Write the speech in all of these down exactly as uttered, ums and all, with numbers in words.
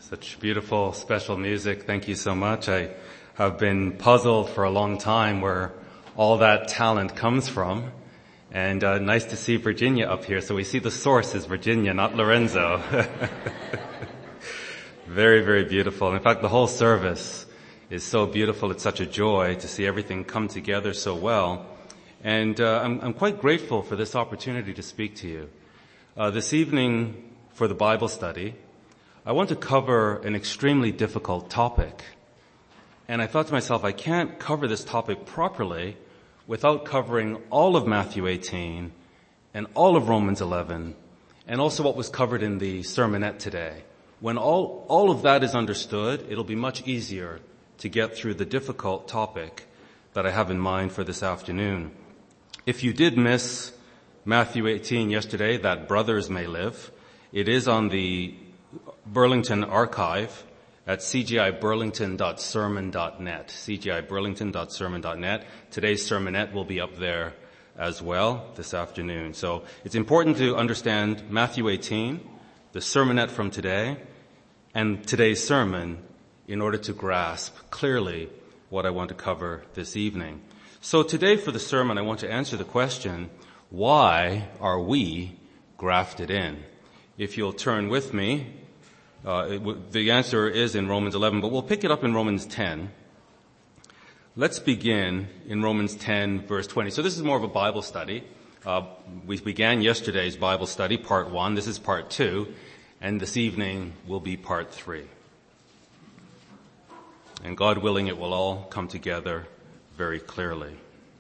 Such beautiful, special music. Thank you so much. I have been puzzled for a long time where all that talent comes from. And uh, nice to see Virginia up here. So we see the source is Virginia, not Lorenzo. Very, very beautiful. In fact, the whole service is so beautiful. It's such a joy to see everything come together so well. And uh, I'm, I'm quite grateful for this opportunity to speak to you. Uh, this evening for the Bible study, I want to cover an extremely difficult topic. And I thought to myself, I can't cover this topic properly without covering all of Matthew eighteen and all of Romans eleven and also what was covered in the sermonette today. When all, all of that is understood, it'll be much easier to get through the difficult topic that I have in mind for this afternoon. If you did miss Matthew eighteen yesterday, that brothers may live, it is on the Burlington Archive at c g i burlington dot sermon dot net, c g i burlington dot sermon dot net. Today's sermonette will be up there as well this afternoon. So it's important to understand Matthew eighteen, the sermonette from today, and today's sermon in order to grasp clearly what I want to cover this evening. So today for the sermon, I want to answer the question, why are we grafted in? If you'll turn with me, uh, it w- the answer is in Romans eleven, but we'll pick it up in Romans ten. Let's begin in Romans ten, verse twenty. So this is more of a Bible study. Uh, we began yesterday's Bible study, part one. This is part two, and this evening will be part three. And God willing, it will all come together very clearly.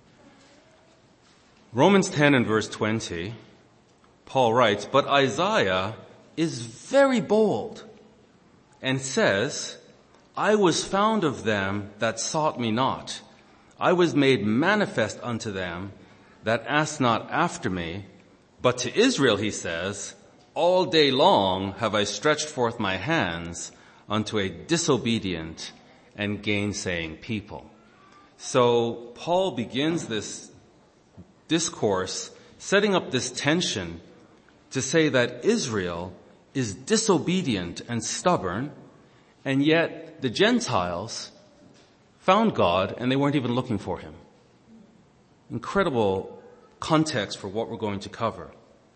Romans ten and verse twenty, Paul writes, "But Isaiah is very bold and says, I was found of them that sought me not. I was made manifest unto them that asked not after me. But to Israel, he says, all day long have I stretched forth my hands unto a disobedient and gainsaying people." So Paul begins this discourse setting up this tension to say that Israel is disobedient and stubborn, and yet the Gentiles found God and they weren't even looking for him. Incredible context for what we're going to cover.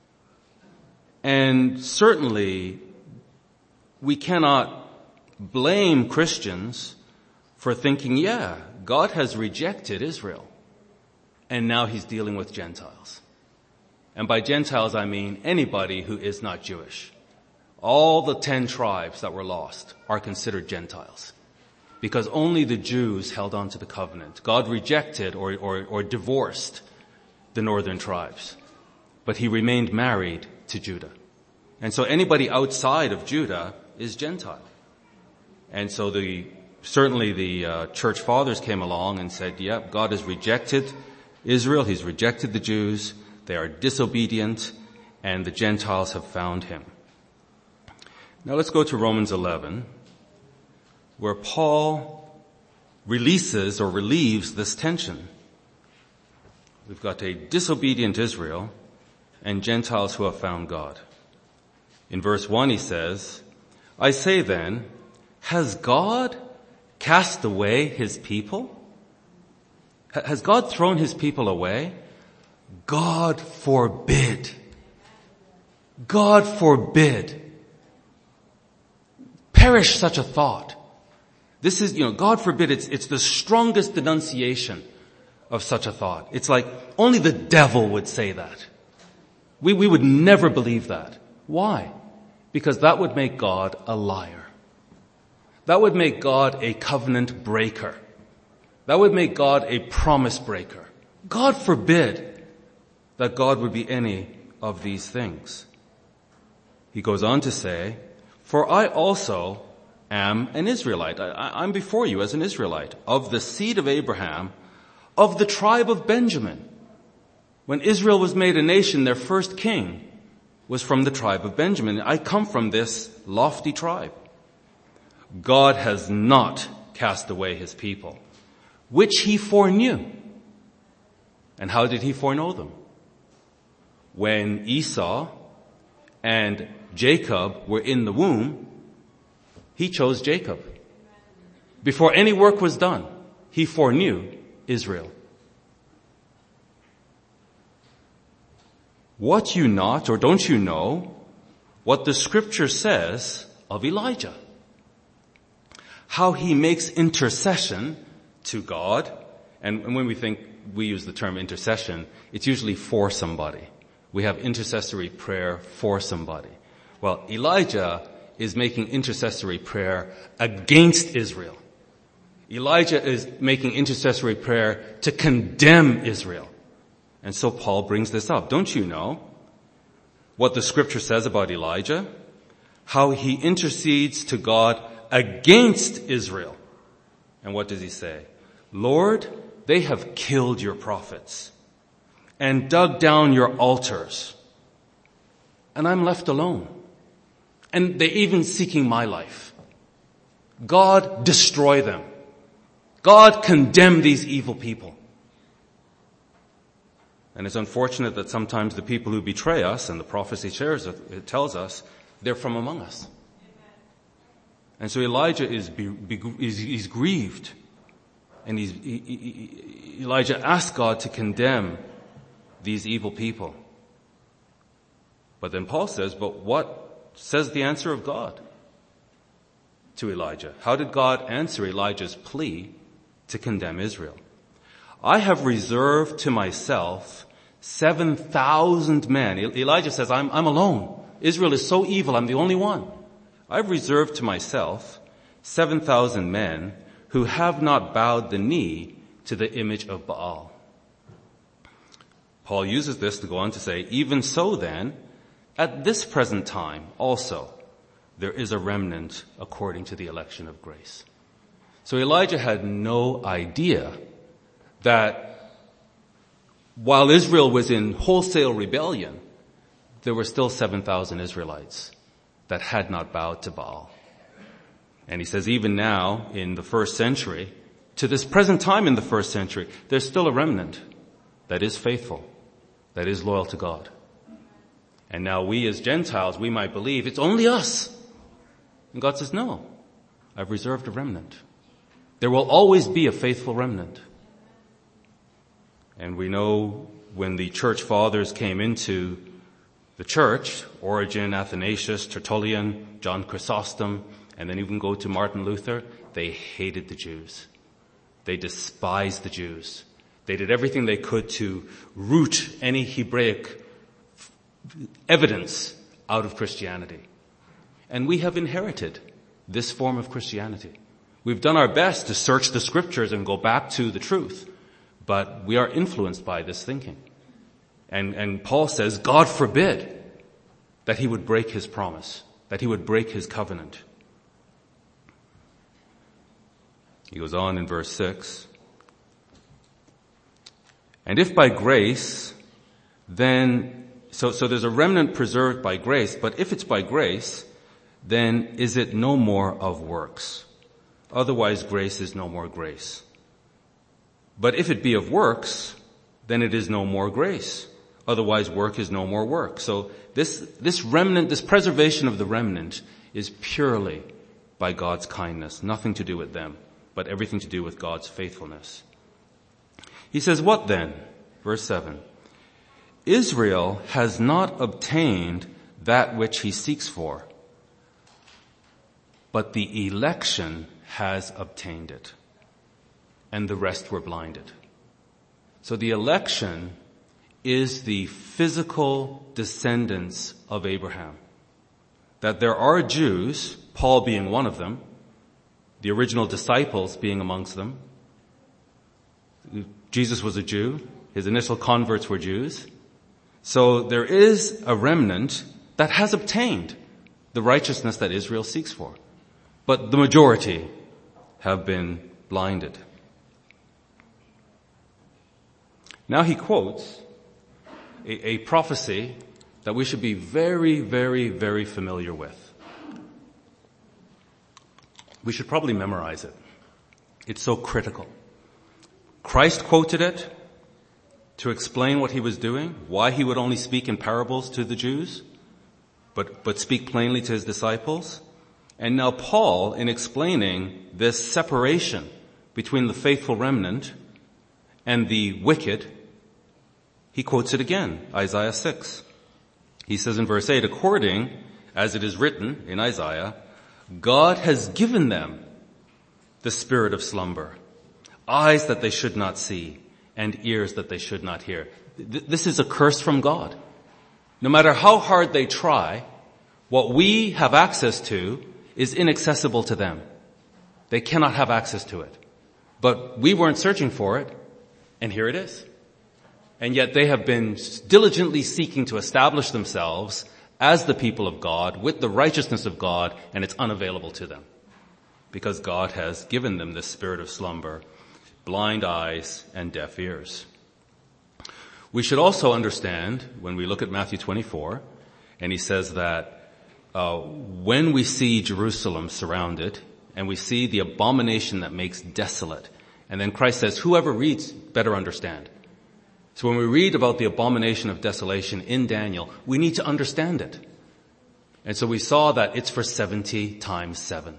And certainly we cannot blame Christians for thinking, yeah, God has rejected Israel and now he's dealing with Gentiles. And by Gentiles I mean anybody who is not Jewish. All the ten tribes that were lost are considered Gentiles because only the Jews held on to the covenant. God rejected or, or, or divorced the northern tribes, but he remained married to Judah. And so anybody outside of Judah is Gentile. And so the, certainly the uh, church fathers came along and said, yep, yeah, God has rejected Israel. He's rejected the Jews. They are disobedient and the Gentiles have found him. Now let's go to Romans eleven, where Paul releases or relieves this tension. We've got a disobedient Israel and Gentiles who have found God. In verse one he says, "I say then, has God cast away his people? Has God thrown his people away? God forbid. God forbid. Perish such a thought." This is, you know, God forbid, it's, it's the strongest denunciation of such a thought. It's like only the devil would say that. We, we would never believe that. Why? Because that would make God a liar. That would make God a covenant breaker. That would make God a promise breaker. God forbid that God would be any of these things. He goes on to say, "For I also am an Israelite." I, I'm before you as an Israelite, of the seed of Abraham, of the tribe of Benjamin. When Israel was made a nation, their first king was from the tribe of Benjamin. I come from this lofty tribe. God has not cast away his people, which he foreknew. And how did he foreknow them? When Esau and Jacob were in the womb, He chose Jacob. Before any work was done, he foreknew Israel. What you not, or don't you know, what the scripture says of Elijah? How he makes intercession to God. And, and when we think, we use the term intercession, it's usually for somebody. We have intercessory prayer for somebody. Well, Elijah is making intercessory prayer against Israel. Elijah is making intercessory prayer to condemn Israel. And so Paul brings this up. Don't you know what the scripture says about Elijah? How he intercedes to God against Israel. And what does he say? Lord, they have killed your prophets and dug down your altars, and I'm left alone. And they're even seeking my life. God, destroy them. God, condemn these evil people. And it's unfortunate that sometimes the people who betray us, and the prophecy shares it, it tells us, they're from among us. And so Elijah is, be, be, is he's grieved. And he's, he, he, Elijah asked God to condemn these evil people. But then Paul says, but what says the answer of God to Elijah? How did God answer Elijah's plea to condemn Israel? I have reserved to myself seven thousand men. Elijah says, I'm, I'm alone. Israel is so evil, I'm the only one. I've reserved to myself seven thousand men who have not bowed the knee to the image of Baal. Paul uses this to go on to say, even so then, at this present time also, there is a remnant according to the election of grace. So Elijah had no idea that while Israel was in wholesale rebellion, there were still seven thousand Israelites that had not bowed to Baal. And he says even now in the first century, to this present time in the first century, there's still a remnant that is faithful, that is loyal to God. And now we as Gentiles, we might believe it's only us. And God says, no, I've reserved a remnant. There will always be a faithful remnant. And we know when the church fathers came into the church, Origen, Athanasius, Tertullian, John Chrysostom, and then even go to Martin Luther, they hated the Jews. They despised the Jews. They did everything they could to root any Hebraic evidence out of Christianity. And we have inherited this form of Christianity. We've done our best to search the scriptures and go back to the truth, but we are influenced by this thinking. And, and Paul says, God forbid that he would break his promise, that he would break his covenant. He goes on in verse six. And if by grace, then, so, so there's a remnant preserved by grace, but if it's by grace, then is it no more of works? Otherwise grace is no more grace. But if it be of works, then it is no more grace. Otherwise work is no more work. So this, this remnant, this preservation of the remnant is purely by God's kindness, nothing to do with them, but everything to do with God's faithfulness. He says, what then? Verse seven. Israel has not obtained that which he seeks for, but the election has obtained it, and the rest were blinded. So the election is the physical descendants of Abraham. That there are Jews, Paul being one of them, the original disciples being amongst them. Jesus was a Jew. His initial converts were Jews. So there is a remnant that has obtained the righteousness that Israel seeks for. But the majority have been blinded. Now he quotes a, a prophecy that we should be very, very, very familiar with. We should probably memorize it. It's so critical. Christ quoted it to explain what he was doing, why he would only speak in parables to the Jews, but, but speak plainly to his disciples. And now Paul, in explaining this separation between the faithful remnant and the wicked, he quotes it again, Isaiah six. He says in verse eight, according as it is written in Isaiah, God has given them the spirit of slumber, eyes that they should not see, and ears that they should not hear. Th- this is a curse from God. No matter how hard they try, what we have access to is inaccessible to them. They cannot have access to it. But we weren't searching for it, and here it is. And yet they have been diligently seeking to establish themselves as the people of God with the righteousness of God, and it's unavailable to them because God has given them this spirit of slumber, blind eyes, and deaf ears. We should also understand when we look at Matthew twenty-four, and he says that uh, when we see Jerusalem surrounded and we see the abomination that makes desolate, and then Christ says, whoever reads better understand. So when we read about the abomination of desolation in Daniel, we need to understand it. And so we saw that it's for seventy times seven.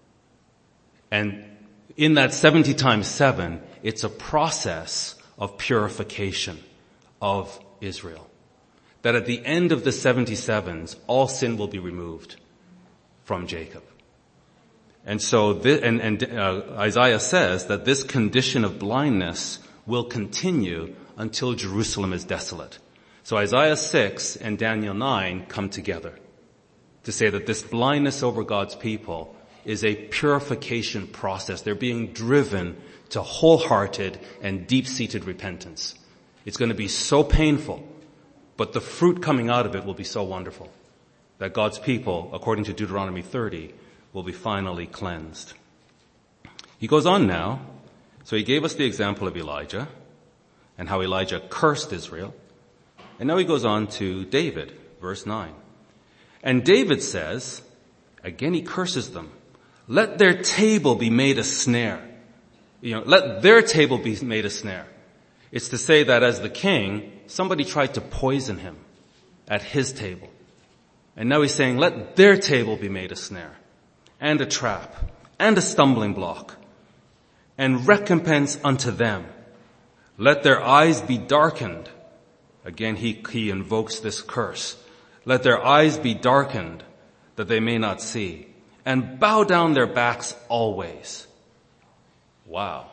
And in that seventy times seven, it's a process of purification of Israel. That at the end of the seventy-sevens, all sin will be removed from Jacob. And so, this, and, and uh, Isaiah says that this condition of blindness will continue until Jerusalem is desolate. So Isaiah six and Daniel nine come together to say that this blindness over God's people is a purification process. They're being driven to wholehearted and deep-seated repentance. It's going to be so painful, but the fruit coming out of it will be so wonderful that God's people, according to Deuteronomy thirty, will be finally cleansed. He goes on now. So he gave us the example of Elijah and how Elijah cursed Israel. And now he goes on to David, verse nine. And David says, again he curses them, let their table be made a snare. You know, let their table be made a snare. It's to say that as the king, somebody tried to poison him at his table. And now he's saying, let their table be made a snare and a trap and a stumbling block and recompense unto them. Let their eyes be darkened. Again, he, he invokes this curse. Let their eyes be darkened that they may not see, and bow down their backs always. Wow.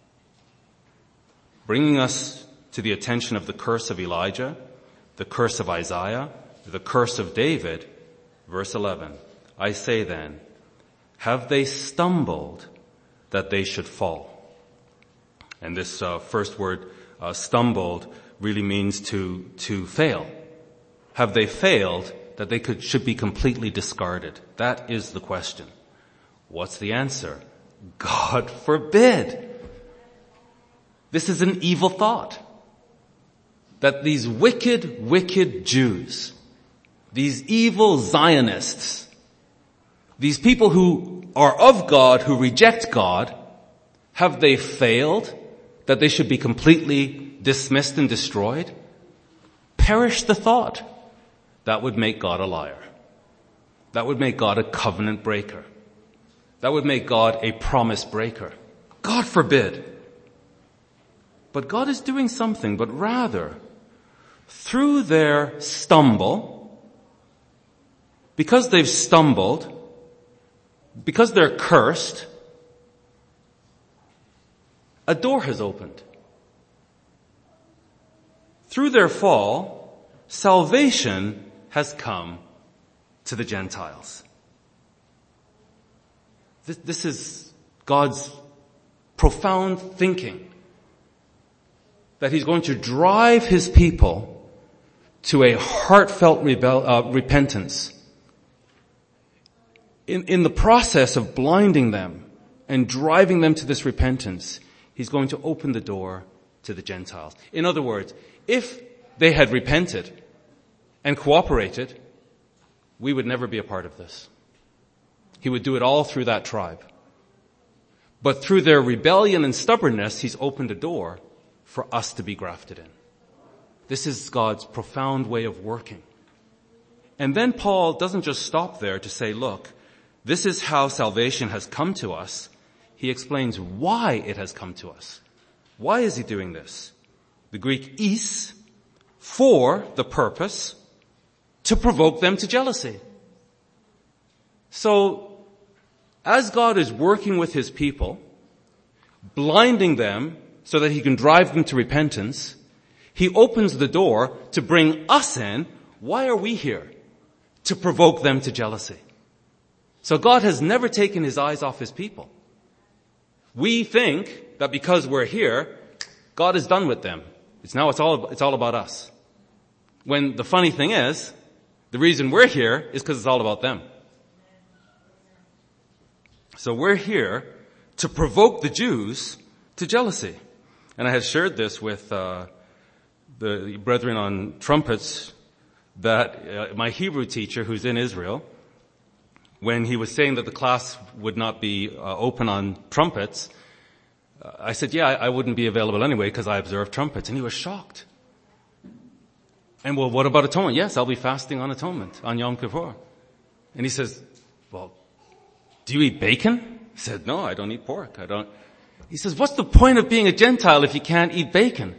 Bringing us to the attention of the curse of Elijah, the curse of Isaiah, the curse of David, verse eleven. I say then, have they stumbled that they should fall? And this uh, first word, uh, stumbled, really means to to fail. Have they failed that they could should be completely discarded? That is the question. What's the answer? God forbid. This is an evil thought. That these wicked, wicked Jews, these evil Zionists, these people who are of God, who reject God, have they failed that they should be completely dismissed and destroyed? Perish the thought. That would make God a liar. That would make God a covenant breaker. That would make God a promise breaker. God forbid. But God is doing something, but rather, through their stumble, because they've stumbled, because they're cursed, a door has opened. Through their fall, salvation has come to the Gentiles. This, this is God's profound thinking, that he's going to drive his people to a heartfelt rebel, uh, repentance. In, in the process of blinding them and driving them to this repentance, he's going to open the door to the Gentiles. In other words, if they had repented and cooperated, we would never be a part of this. He would do it all through that tribe. But through their rebellion and stubbornness, he's opened a door for us to be grafted in. This is God's profound way of working. And then Paul doesn't just stop there to say, look, This is how salvation has come to us. He explains why it has come to us. Why is he doing this? The Greek is, for the purpose to provoke them to jealousy. So, as God is working with his people, blinding them so that he can drive them to repentance, he opens the door to bring us in. Why are we here? To provoke them to jealousy. So God has never taken his eyes off his people. We think that because we're here, God is done with them. It's now it's all, it's all about us. When the funny thing is, the reason we're here is because it's all about them. So we're here to provoke the Jews to jealousy. And I had shared this with uh, the brethren on trumpets, that uh, my Hebrew teacher who's in Israel, when he was saying that the class would not be uh, open on trumpets, uh, I said, yeah, I, I wouldn't be available anyway because I observe trumpets. And he was shocked. And well, what about atonement? Yes, I'll be fasting on atonement, on Yom Kippur. And he says, well, do you eat bacon? I said, no, I don't eat pork. I don't. He says, what's the point of being a Gentile if you can't eat bacon?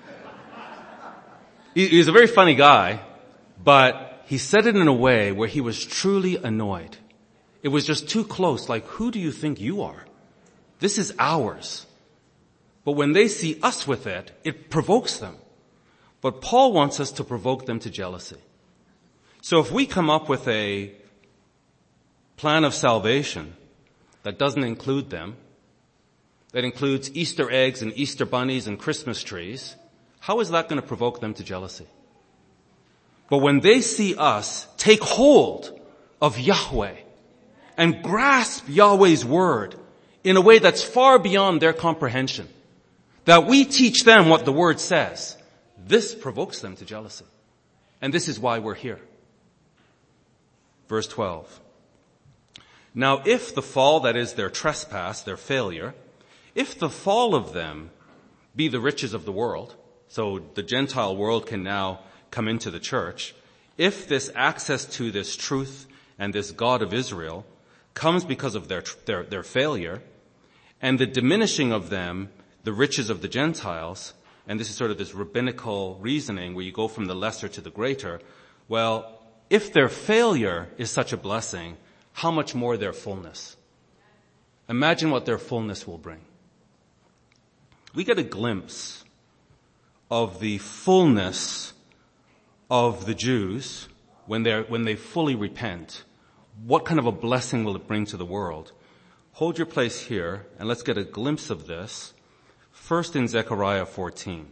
he, he's a very funny guy, but he said it in a way where he was truly annoyed. It was just too close. Like, who do you think you are? This is ours. But when they see us with it, it provokes them. But Paul wants us to provoke them to jealousy. So if we come up with a plan of salvation that doesn't include them, that includes Easter eggs and Easter bunnies and Christmas trees, how is that going to provoke them to jealousy? But when they see us take hold of Yahweh and grasp Yahweh's word in a way that's far beyond their comprehension, that we teach them what the word says, this provokes them to jealousy. And this is why we're here. Verse twelve. Now if the fall, that is their trespass, their failure, if the fall of them be the riches of the world, so the Gentile world can now come into the church, if this access to this truth and this God of Israel comes because of their, their, their failure, and the diminishing of them, the riches of the Gentiles, and this is sort of this rabbinical reasoning where you go from the lesser to the greater, well, if their failure is such a blessing, how much more their fullness? Imagine what their fullness will bring. We get a glimpse of the fullness of the Jews when they're, when they fully repent. What kind of a blessing will it bring to the world? Hold your place here and let's get a glimpse of this. First in Zechariah fourteen.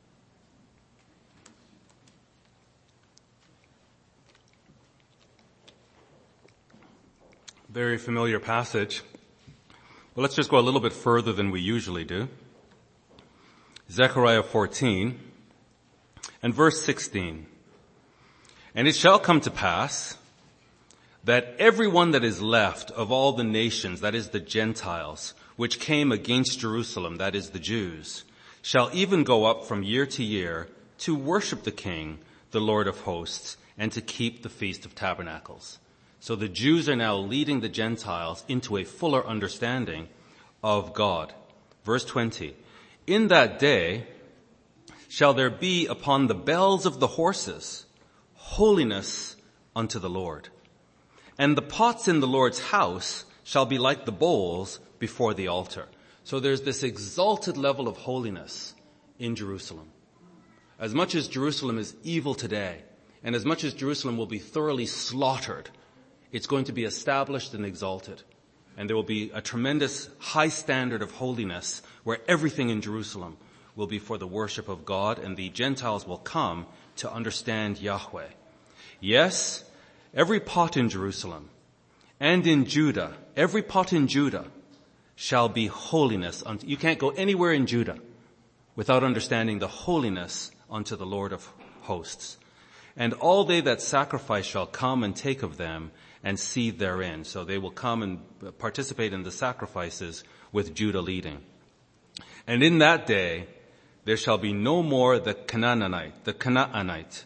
Very familiar passage. But let's just go a little bit further than we usually do. Zechariah fourteen and verse sixteen. And it shall come to pass that everyone that is left of all the nations, that is the Gentiles, which came against Jerusalem, that is the Jews, shall even go up from year to year to worship the King, the Lord of hosts, and to keep the Feast of Tabernacles. So the Jews are now leading the Gentiles into a fuller understanding of God. Verse twenty, in that day shall there be upon the bells of the horses holiness unto the Lord. And the pots in the Lord's house shall be like the bowls before the altar. So there's this exalted level of holiness in Jerusalem. As much as Jerusalem is evil today, and as much as Jerusalem will be thoroughly slaughtered, it's going to be established and exalted. And there will be a tremendous high standard of holiness where everything in Jerusalem will be for the worship of God, and the Gentiles will come to understand Yahweh. Yes, every pot in Jerusalem and in Judah, every pot in Judah shall be holiness unto, you can't go anywhere in Judah without understanding the holiness unto the Lord of hosts. And all they that sacrifice shall come and take of them and seethe therein. So they will come and participate in the sacrifices with Judah leading. And in that day there shall be no more the Canaanite, the Canaanite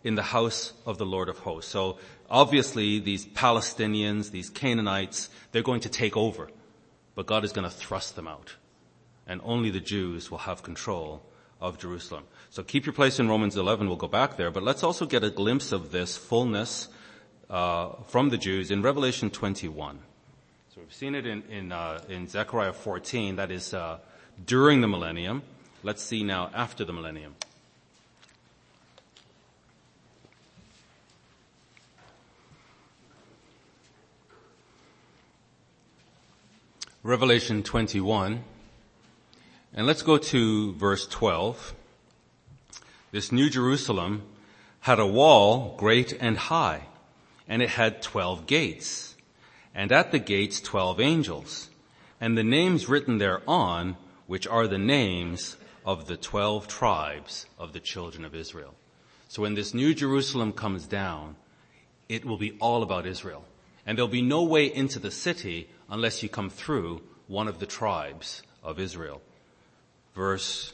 in the house of the Lord of hosts. So obviously these Palestinians, these Canaanites, they're going to take over, but God is going to thrust them out. And only the Jews will have control of Jerusalem. So keep your place in Romans eleven. We'll go back there, but let's also get a glimpse of this fullness uh, from the Jews in Revelation twenty-one. So we've seen it in in, uh, in Zechariah fourteen. That is uh, during the millennium. Let's see now after the millennium. Revelation twenty-one. And let's go to verse twelve. This New Jerusalem had a wall great and high, and it had twelve gates, and at the gates twelve angels, and the names written thereon, which are the names of the twelve tribes of the children of Israel. So when this New Jerusalem comes down, it will be all about Israel. And there'll be no way into the city unless you come through one of the tribes of Israel. Verse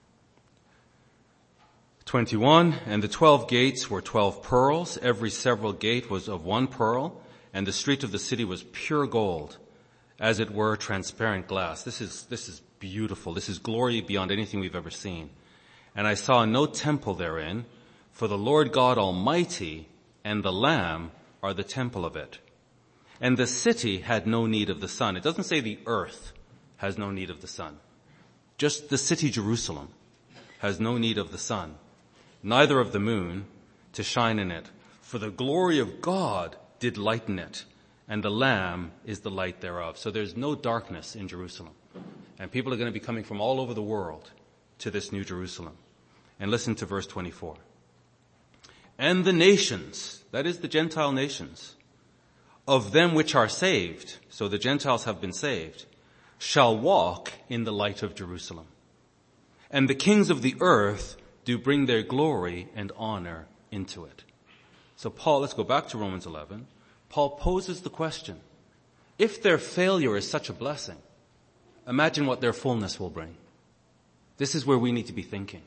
twenty-one, and the twelve gates were twelve pearls. Every several gate was of one pearl, and the street of the city was pure gold, as it were transparent glass. This is, this is beautiful. This is glory beyond anything we've ever seen. And I saw no temple therein, for the Lord God Almighty and the Lamb are the temple of it. And the city had no need of the sun. It doesn't say the earth has no need of the sun. Just the city Jerusalem has no need of the sun, neither of the moon to shine in it. For the glory of God did lighten it, and the Lamb is the light thereof. So there's no darkness in Jerusalem. And people are going to be coming from all over the world to this New Jerusalem. And listen to verse twenty-four. And the nations, that is the Gentile nations, of them which are saved, so the Gentiles have been saved, shall walk in the light of Jerusalem. And the kings of the earth do bring their glory and honor into it. So Paul, let's go back to Romans eleven. Paul poses the question, if their failure is such a blessing, imagine what their fullness will bring. This is where we need to be thinking.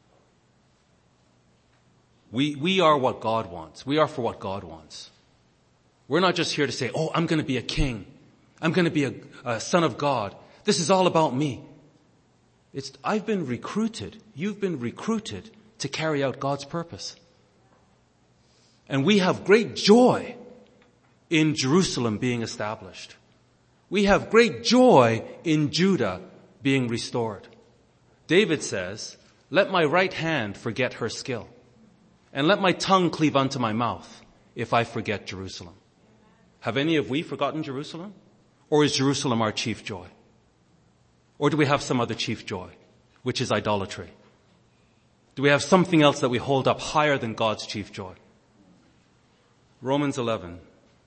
We, we are what God wants. We are for what God wants. We're not just here to say, oh, I'm going to be a king. I'm going to be a, a son of God. This is all about me. It's, I've been recruited. You've been recruited to carry out God's purpose. And we have great joy in Jerusalem being established. We have great joy in Judah being restored. David says, let my right hand forget her skill, and let my tongue cleave unto my mouth if I forget Jerusalem. Have any of we forgotten Jerusalem? Or is Jerusalem our chief joy? Or do we have some other chief joy, which is idolatry? Do we have something else that we hold up higher than God's chief joy? Romans eleven.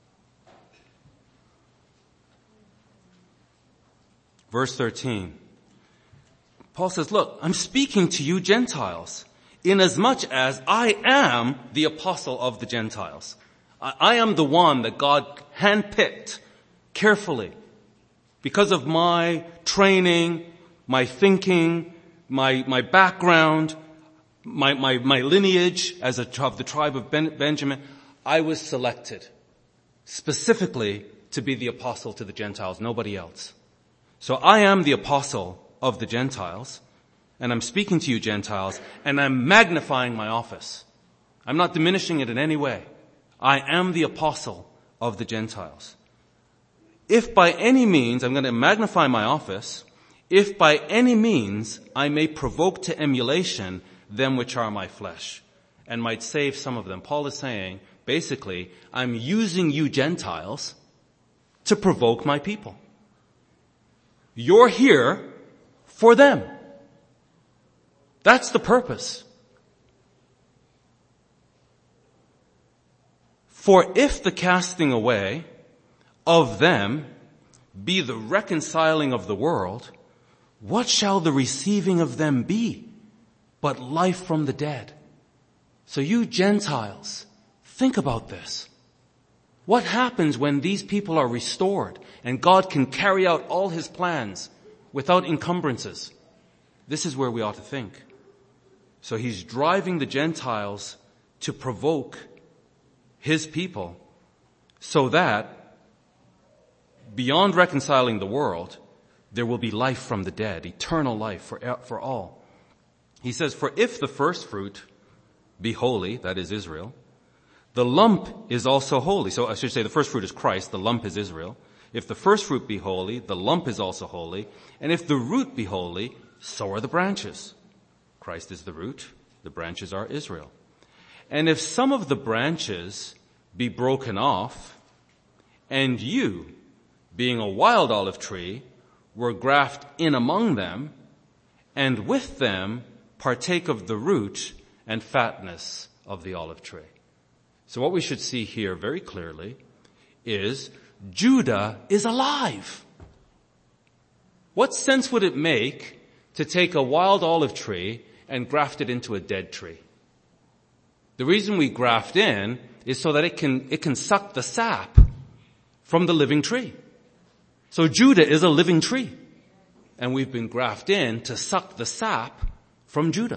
Verse thirteen. Paul says, look, I'm speaking to you Gentiles, inasmuch as I am the apostle of the Gentiles. I, I am the one that God handpicked carefully because of my training, my thinking, my, my background, my, my, my lineage as a, of the tribe of ben, Benjamin. I was selected specifically to be the apostle to the Gentiles, nobody else. So I am the apostle of the Gentiles, and I'm speaking to you Gentiles, and I'm magnifying my office. I'm not diminishing it in any way. I am the apostle of the Gentiles. If by any means, I'm going to magnify my office, if by any means I may provoke to emulation them which are my flesh, and might save some of them. Paul is saying, basically, I'm using you Gentiles to provoke my people. You're here for them. That's the purpose. For if the casting away of them be the reconciling of the world, what shall the receiving of them be but life from the dead? So you Gentiles, think about this. What happens when these people are restored and God can carry out all his plans without encumbrances? This is where we ought to think. So he's driving the Gentiles to provoke his people so that beyond reconciling the world, there will be life from the dead, eternal life for, for all. He says, for if the first fruit be holy, that is Israel, the lump is also holy. So I should say the first fruit is Christ, the lump is Israel. If the first fruit be holy, the lump is also holy. And if the root be holy, so are the branches. Christ is the root, the branches are Israel. And if some of the branches be broken off, and you, being a wild olive tree, were grafted in among them, and with them partake of the root and fatness of the olive tree. So what we should see here very clearly is Judah is alive. What sense would it make to take a wild olive tree and graft it into a dead tree? The reason we graft in is so that it can, it can suck the sap from the living tree. So Judah is a living tree. And we've been grafted in to suck the sap from Judah.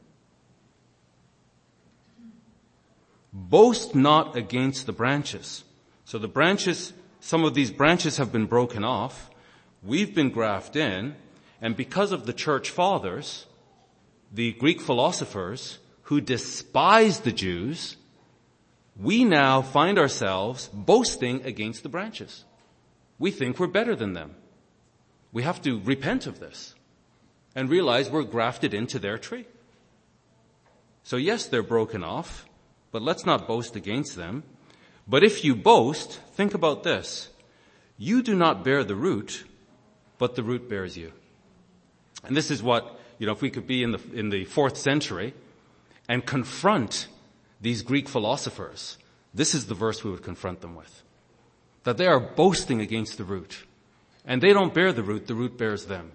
Boast not against the branches. So the branches, some of these branches have been broken off. We've been grafted in. And because of the church fathers, the Greek philosophers who despised the Jews, we now find ourselves boasting against the branches. We think we're better than them. We have to repent of this and realize we're grafted into their tree. So yes, they're broken off, but let's not boast against them. But if you boast, think about this. You do not bear the root, but the root bears you. And this is what, you know, if we could be in the, in the fourth century and confront these Greek philosophers, this is the verse we would confront them with. That they are boasting against the root. And they don't bear the root, the root bears them.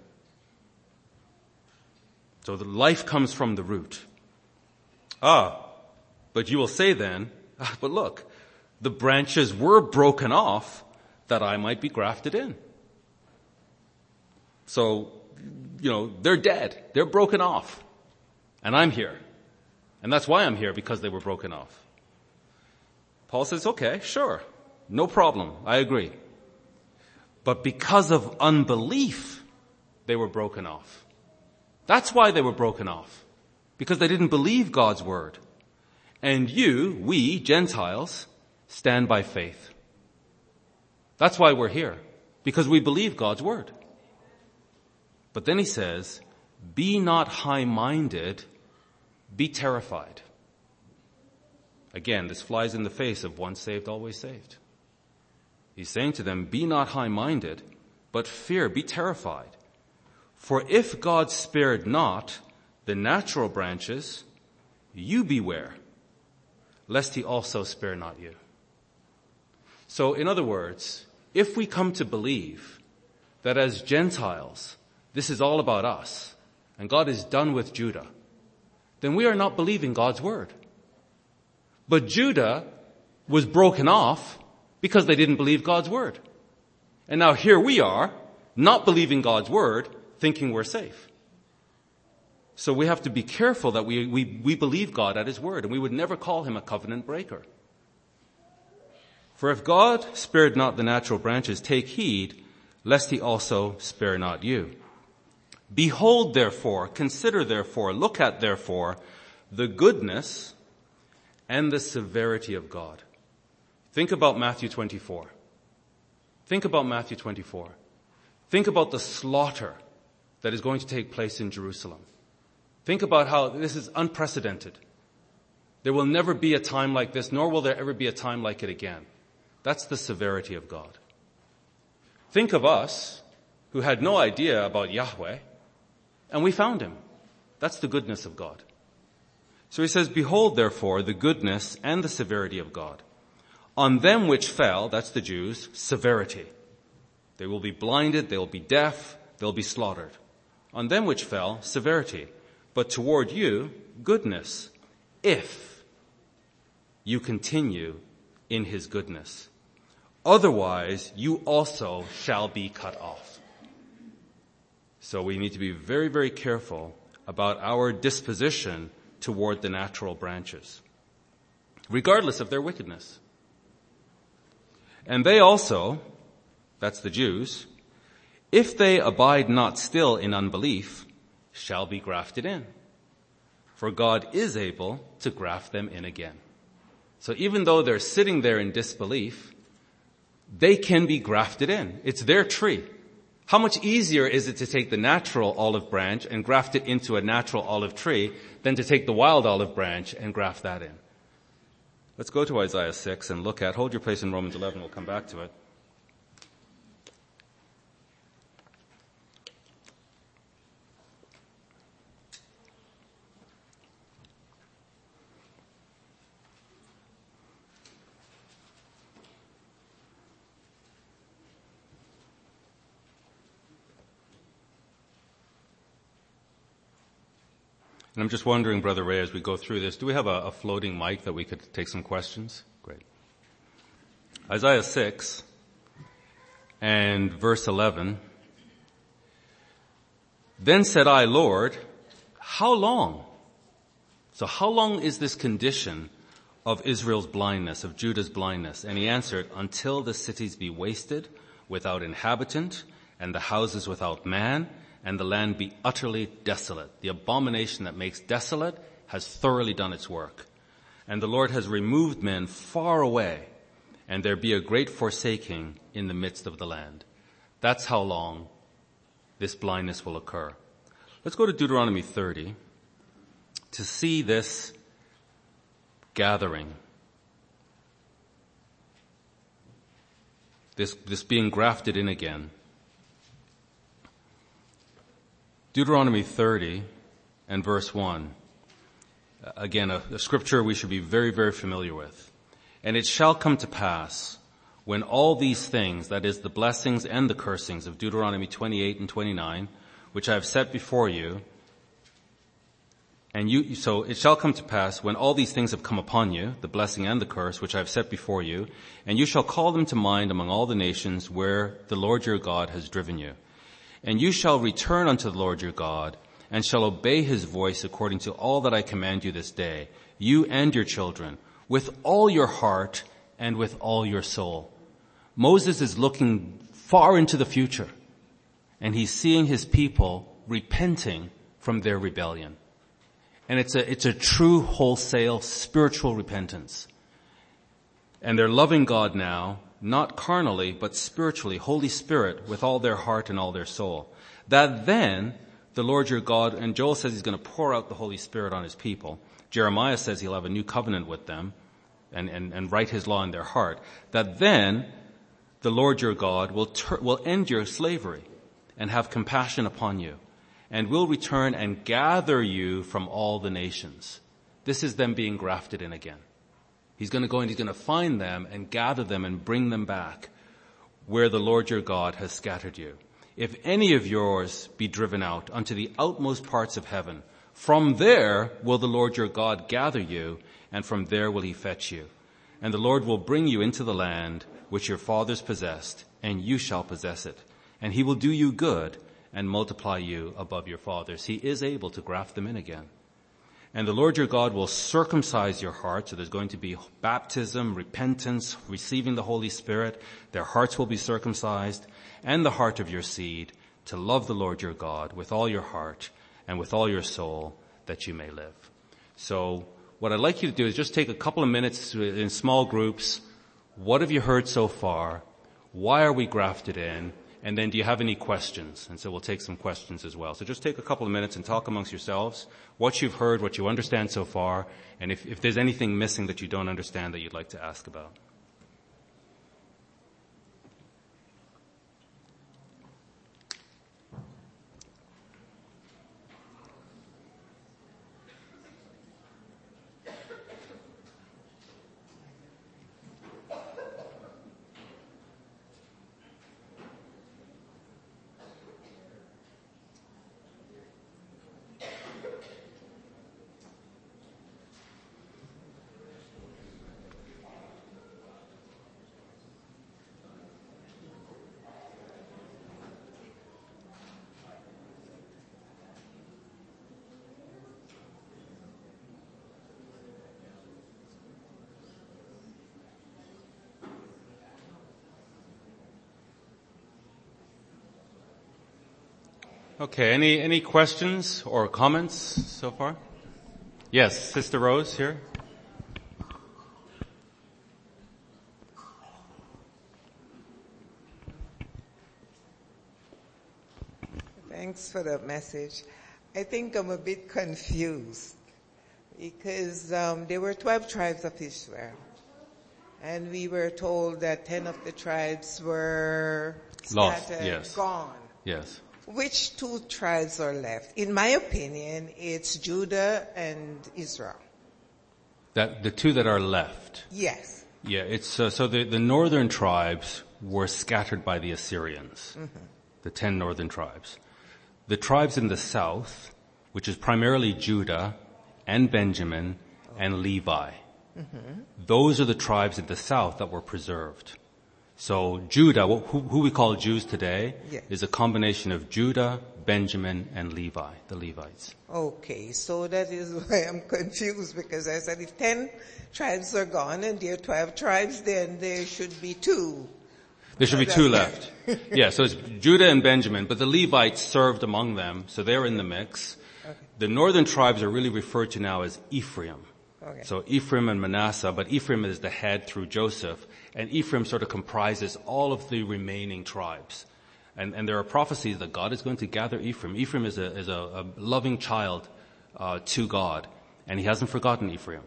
So the life comes from the root. Ah, but you will say then, ah, but look, the branches were broken off that I might be grafted in. So, you know, they're dead. They're broken off. And I'm here. And that's why I'm here, because they were broken off. Paul says, okay, sure. No problem. I agree. But because of unbelief, they were broken off. That's why they were broken off. Because they didn't believe God's word. And you, we, Gentiles, stand by faith. That's why we're here. Because we believe God's word. But then he says, be not high-minded, be terrified. Again, this flies in the face of once saved, always saved. He's saying to them, be not high-minded, but fear, be terrified. For if God spared not the natural branches, you beware, lest he also spare not you. So in other words, if we come to believe that as Gentiles, this is all about us, and God is done with Judah, then we are not believing God's word. But Judah was broken off because they didn't believe God's word. And now here we are, not believing God's word, thinking we're safe. So we have to be careful that we, we, we believe God at his word, and we would never call him a covenant breaker. For if God spared not the natural branches, take heed, lest he also spare not you. Behold, therefore, consider, therefore, look at, therefore, the goodness and the severity of God. Think about Matthew twenty-four. Think about Matthew twenty-four. Think about the slaughter that is going to take place in Jerusalem. Think about how this is unprecedented. There will never be a time like this, nor will there ever be a time like it again. That's the severity of God. Think of us who had no idea about Yahweh, and we found him. That's the goodness of God. So he says, behold, therefore, the goodness and the severity of God. On them which fell, that's the Jews, severity. They will be blinded, they will be deaf, they'll be slaughtered. On them which fell, severity. But toward you, goodness, if you continue in his goodness. Otherwise, you also shall be cut off. So we need to be very, very careful about our disposition toward the natural branches. regardless of their wickedness. And they also, that's the Jews, if they abide not still in unbelief, shall be grafted in. For God is able to graft them in again. So even though they're sitting there in disbelief, they can be grafted in. It's their tree. How much easier is it to take the natural olive branch and graft it into a natural olive tree than to take the wild olive branch and graft that in? Let's go to Isaiah six and look at, hold your place in Romans eleven, we'll come back to it. And I'm just wondering, Brother Ray, as we go through this, do we have a, a floating mic that we could take some questions? Great. Isaiah six and verse eleven. Then said I, Lord, how long? So how long is this condition of Israel's blindness, of Judah's blindness? And he answered, until the cities be wasted without inhabitant and the houses without man, and the land be utterly desolate. The abomination that makes desolate has thoroughly done its work. And the Lord has removed men far away, and there be a great forsaking in the midst of the land. That's how long this blindness will occur. Let's go to Deuteronomy thirty to see this gathering, this, this being grafted in again. Deuteronomy thirty and verse one. Again, a, a scripture we should be very, very familiar with. And it shall come to pass when all these things, that is the blessings and the cursings of Deuteronomy twenty-eight and twenty-nine, which I have set before you, and you, so it shall come to pass when all these things have come upon you, the blessing and the curse, which I have set before you, and you shall call them to mind among all the nations where the Lord your God has driven you. And you shall return unto the Lord your God, and shall obey his voice according to all that I command you this day, you and your children, with all your heart and with all your soul. Moses is looking far into the future, and he's seeing his people repenting from their rebellion. And it's a, it's a true wholesale spiritual repentance. And they're loving God now, not carnally, but spiritually, Holy Spirit, with all their heart and all their soul. That then, the Lord your God, and Joel says he's going to pour out the Holy Spirit on his people. Jeremiah says he'll have a new covenant with them and, and, and write his law in their heart. That then, the Lord your God will, ter- will end your slavery and have compassion upon you, and will return and gather you from all the nations. This is them being grafted in again. He's going to go and he's going to find them and gather them and bring them back where the Lord your God has scattered you. If any of yours be driven out unto the outmost parts of heaven, from there will the Lord your God gather you, and from there will he fetch you. And the Lord will bring you into the land which your fathers possessed, and you shall possess it. And he will do you good and multiply you above your fathers. He is able to graft them in again. And the Lord your God will circumcise your heart. So there's going to be baptism, repentance, receiving the Holy Spirit. Their hearts will be circumcised, and the heart of your seed, to love the Lord your God with all your heart and with all your soul, that you may live. So what I'd like you to do is just take a couple of minutes in small groups. What have you heard so far? Why are we grafted in? And then do you have any questions? And so we'll take some questions as well. So just take a couple of minutes and talk amongst yourselves what you've heard, what you understand so far, and if, if there's anything missing that you don't understand that you'd like to ask about. Okay, any, any questions or comments so far? Yes, Sister Rose here. Thanks for that message. I think I'm a bit confused because um, there were twelve tribes of Israel, and we were told that ten of the tribes were Lost, scattered, yes. gone. Yes. Which two tribes are left? In my opinion, it's Judah and Israel. That the two that are left. Yes. Yeah, it's uh, so the, the northern tribes were scattered by the Assyrians. Mm-hmm. The ten northern tribes. The tribes in the south, which is primarily Judah and Benjamin and Levi. Mm-hmm. Those are the tribes in the south that were preserved. So Judah, who, who we call Jews today, yes. is a combination of Judah, Benjamin, and Levi, the Levites. Okay, so that is why I'm confused, because I said if ten tribes are gone and there are twelve tribes, then there should be two. There should be two left. Yeah, so it's Judah and Benjamin, but the Levites served among them, so they're in the mix. Okay. The northern tribes are really referred to now as Ephraim. Okay. So Ephraim and Manasseh, but Ephraim is the head through Joseph, and Ephraim sort of comprises all of the remaining tribes. And, and there are prophecies that God is going to gather Ephraim. Ephraim is a, is a, a loving child uh, to God, and he hasn't forgotten Ephraim.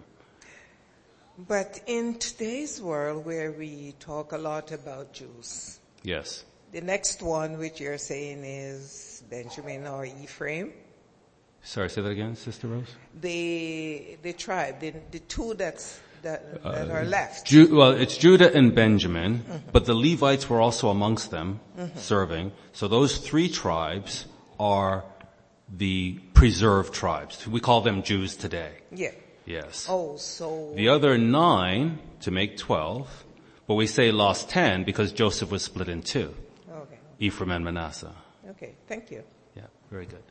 But in today's world where we talk a lot about Jews. Yes. The next one which you're saying is Benjamin or Ephraim. Sorry, say that again, Sister Rose? The, the tribe, the, the two that's, that, that uh, are left. Ju- well, it's Judah and Benjamin, mm-hmm. but the Levites were also amongst them, mm-hmm. serving. So those three tribes are the preserved tribes. We call them Jews today. Yeah. Yes. Oh, so... The other nine, to make twelve, but we say lost ten because Joseph was split in two. Okay. Ephraim and Manasseh. Okay, thank you. Yeah, very good.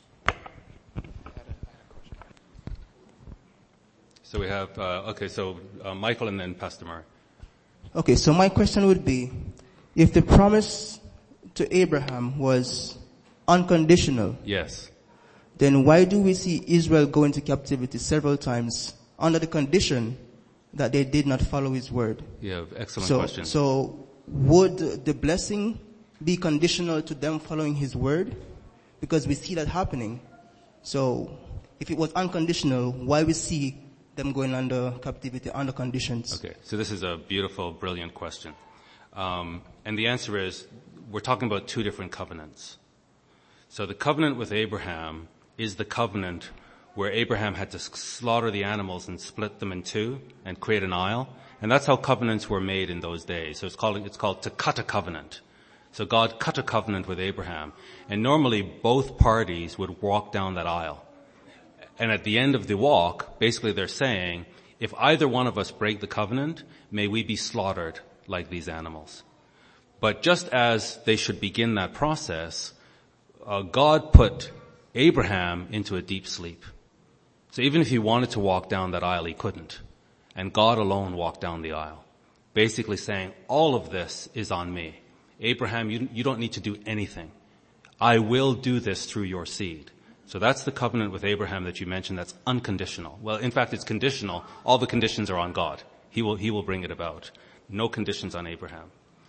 So we have, uh, okay, so uh, Michael and then Pastor Murray. Okay, so my question would be, if the promise to Abraham was unconditional. Yes. Then why do we see Israel go into captivity several times under the condition that they did not follow his word? Yeah, excellent so, question. So would the blessing be conditional to them following his word? Because we see that happening. So if it was unconditional, why we see them going under captivity under conditions? Okay, so this is a beautiful, brilliant question. Um, and the answer is, we're talking about two different covenants. So the covenant with Abraham is the covenant where Abraham had to slaughter the animals and split them in two and create an aisle. And that's how covenants were made in those days. So it's called, it's called to cut a covenant. So God cut a covenant with Abraham. And normally both parties would walk down that aisle. And at the end of the walk, basically they're saying, if either one of us break the covenant, may we be slaughtered like these animals. But just as they should begin that process, uh, God put Abraham into a deep sleep. So even if he wanted to walk down that aisle, he couldn't. And God alone walked down the aisle. Basically saying, all of this is on me. Abraham, you, you don't need to do anything. I will do this through your seed. So that's the covenant with Abraham that you mentioned that's unconditional. Well, in fact, it's conditional. All the conditions are on God. He will, he will bring it about. No conditions on Abraham.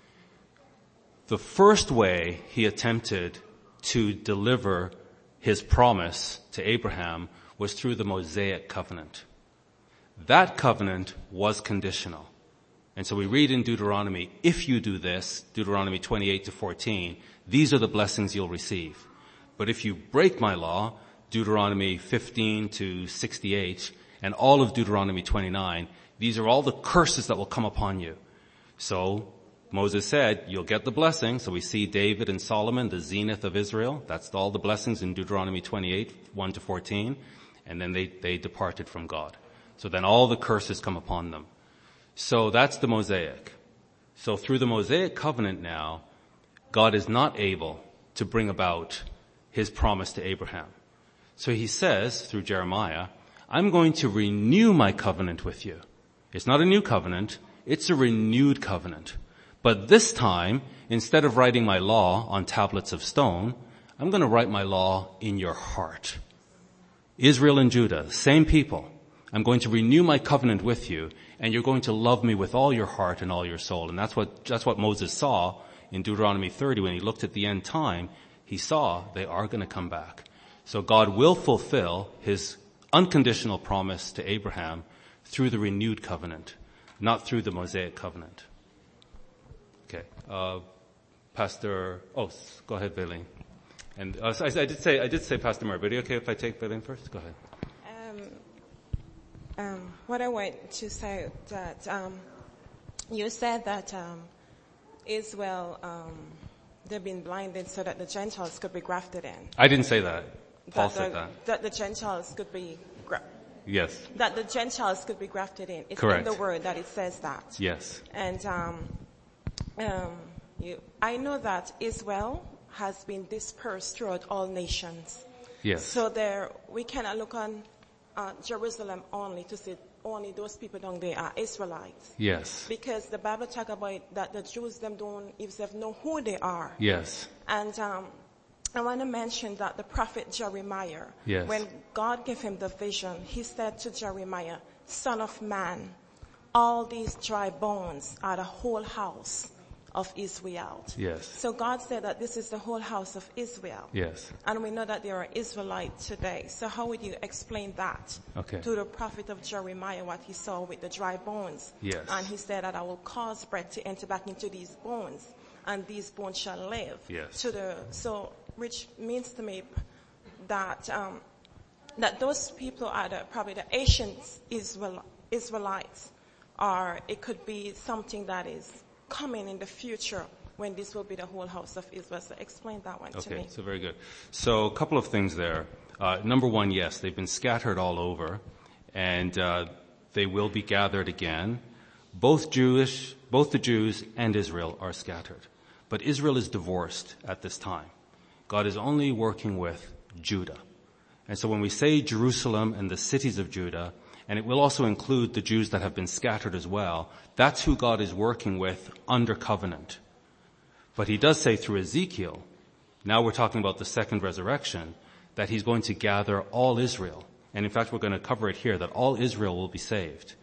The first way he attempted to deliver his promise to Abraham was through the Mosaic covenant. That covenant was conditional. And so we read in Deuteronomy, if you do this, Deuteronomy twenty-eight to fourteen, these are the blessings you'll receive. But if you break my law, Deuteronomy fifteen to sixty-eight, and all of Deuteronomy twenty-nine, these are all the curses that will come upon you. So Moses said, you'll get the blessing. So we see David and Solomon, the zenith of Israel. That's all the blessings in Deuteronomy twenty-eight, one to fourteen. And then they, they departed from God. So then all the curses come upon them. So that's the Mosaic. So through the Mosaic covenant now, God is not able to bring about his promise to Abraham. So he says through Jeremiah, I'm going to renew my covenant with you. It's not a new covenant. It's a renewed covenant. But this time, instead of writing my law on tablets of stone, I'm going to write my law in your heart. Israel and Judah, same people. I'm going to renew my covenant with you, and you're going to love me with all your heart and all your soul. And that's what, that's what Moses saw in Deuteronomy thirty when he looked at the end time. He saw they are going to come back. So God will fulfill his unconditional promise to Abraham through the renewed covenant, not through the Mosaic covenant. Okay. Uh, Pastor, oh, go ahead, Bailey. And uh, so I, I did say, I did say Pastor Murray, but are you okay if I take Bailey first? Go ahead. Um, um, what I want to say that, um, you said that, um, Israel, um, they've been blinded so that the Gentiles could be grafted in. I didn't say that. Paul that said the, that. That the Gentiles could be gra- Yes. That the Gentiles could be grafted in. It's Correct. in the word that it says that. Yes. And um, um, you, I know that Israel has been dispersed throughout all nations. Yes. So there, we cannot look on uh, Jerusalem only to see only those people down there are Israelites. Yes. Because the Bible talk about that the Jews them don't even know who they are. Yes. And um, I want to mention that the prophet Jeremiah, yes. when God gave him the vision, he said to Jeremiah, "Son of man, all these dry bones are the whole house of Israel." Yes. So God said that this is the whole house of Israel. Yes. And we know that there are Israelites today. So how would you explain that okay. to the prophet of Jeremiah, what he saw with the dry bones? Yes. And he said that I will cause breath to enter back into these bones, and these bones shall live. Yes. To the, so, which means to me that, um, that those people are the, probably the ancient Israel, Israelites, or it could be something that is coming in the future when this will be the whole house of Israel. So explain that one okay, to me. Okay, so very good. So a couple of things there. Uh, number one, yes, they've been scattered all over, and uh, they will be gathered again. Both Jewish, both the Jews and Israel are scattered. But Israel is divorced at this time. God is only working with Judah. And so when we say Jerusalem and the cities of Judah, and it will also include the Jews that have been scattered as well, that's who God is working with under covenant. But he does say through Ezekiel, now we're talking about the second resurrection, that he's going to gather all Israel. And in fact, we're going to cover it here, that all Israel will be saved.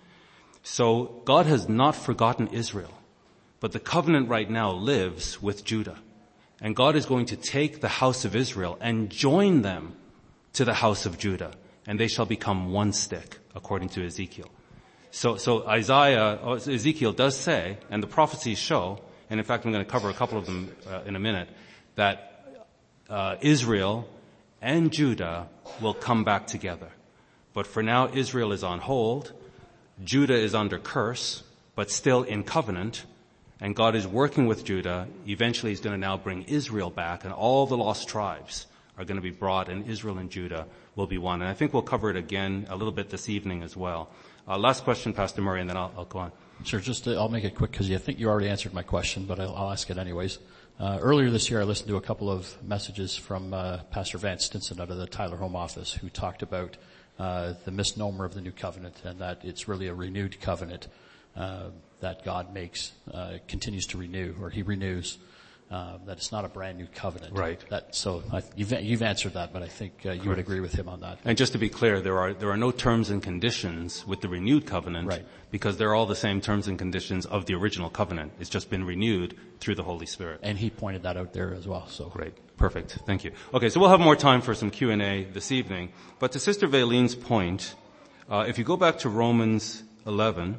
So God has not forgotten Israel, but the covenant right now lives with Judah. And God is going to take the house of Israel and join them to the house of Judah, and they shall become one stick, according to Ezekiel. So, so Isaiah, Ezekiel does say, and the prophecies show, and in fact I'm going to cover a couple of them uh, in a minute, that uh, Israel and Judah will come back together. But for now, Israel is on hold, Judah is under curse, but still in covenant, and God is working with Judah. Eventually he's going to now bring Israel back, and all the lost tribes are going to be brought, and Israel and Judah will be one. And I think we'll cover it again a little bit this evening as well. Uh, last question, Pastor Murray, and then I'll, I'll go on. Sure, just to, I'll make it quick because I think you already answered my question, but I'll, I'll ask it anyways. Uh, earlier this year I listened to a couple of messages from uh, Pastor Vance Stinson out of the Tyler Home Office, who talked about uh, the misnomer of the new covenant, and that it's really a renewed covenant uh, that God makes, uh, continues to renew, or he renews. Uh, that it's not a brand new covenant. Right. That, so I, you've, you've answered that, but I think uh, you Correct. would agree with him on that. And just to be clear, there are there are no terms and conditions with the renewed covenant, right. because they're all the same terms and conditions of the original covenant. It's just been renewed through the Holy Spirit. And he pointed that out there as well. So great, perfect, thank you. Okay, so we'll have more time for some Q and A this evening. But to Sister Vaileen's point, uh, if you go back to Romans eleven.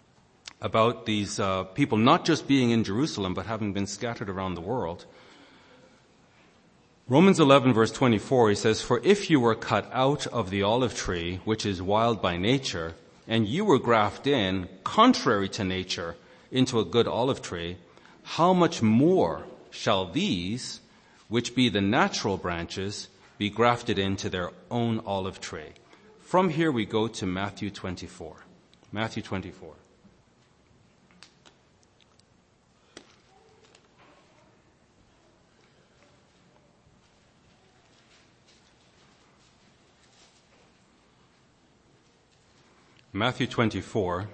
About these uh, people not just being in Jerusalem, but having been scattered around the world. Romans eleven verse twenty-four, he says, "For if you were cut out of the olive tree, which is wild by nature, and you were grafted in, contrary to nature, into a good olive tree, how much more shall these, which be the natural branches, be grafted into their own olive tree?" From here we go to Matthew twenty-four. Matthew twenty-four. Matthew twenty-four,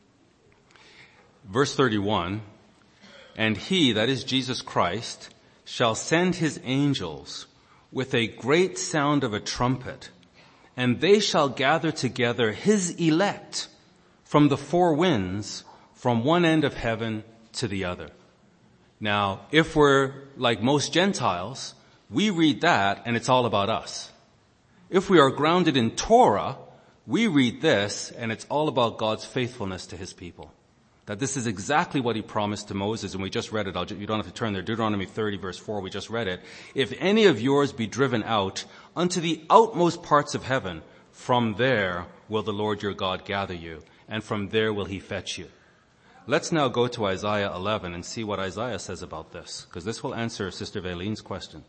verse thirty-one, "And he," that is Jesus Christ, "shall send his angels with a great sound of a trumpet, and they shall gather together his elect from the four winds, from one end of heaven to the other. Now, if we're like most Gentiles, we read that and it's all about us. If we are grounded in Torah, we read this and it's all about God's faithfulness to his people. That this is exactly what he promised to Moses, and we just read it. I'll, you don't have to turn there. Deuteronomy thirty, verse four, we just read it. If any of yours be driven out unto the outmost parts of heaven, from there will the Lord your God gather you, and from there will he fetch you. Let's now go to Isaiah eleven and see what Isaiah says about this, because this will answer Sister Vaileen's question.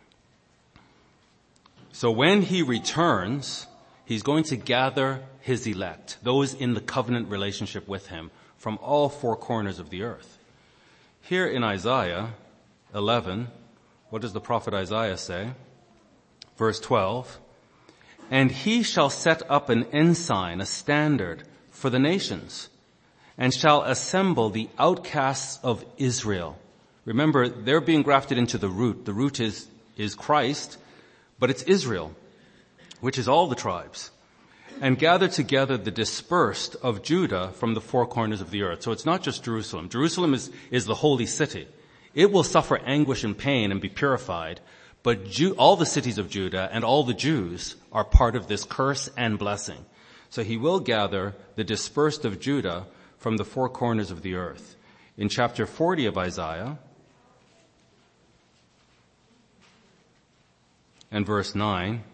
So when he returns, he's going to gather his elect, those in the covenant relationship with him, from all four corners of the earth. Here in Isaiah eleven, what does the prophet Isaiah say? Verse twelve, and he shall set up an ensign, a standard for the nations, and shall assemble the outcasts of Israel. Remember, they're being grafted into the root. The root is, is Christ, but it's Israel, which is all the tribes. And gather together the dispersed of Judah from the four corners of the earth. So it's not just Jerusalem. Jerusalem is, is the holy city. It will suffer anguish and pain and be purified, but Jew, all the cities of Judah and all the Jews are part of this curse and blessing. So he will gather the dispersed of Judah from the four corners of the earth. In chapter forty of Isaiah, and verse nine,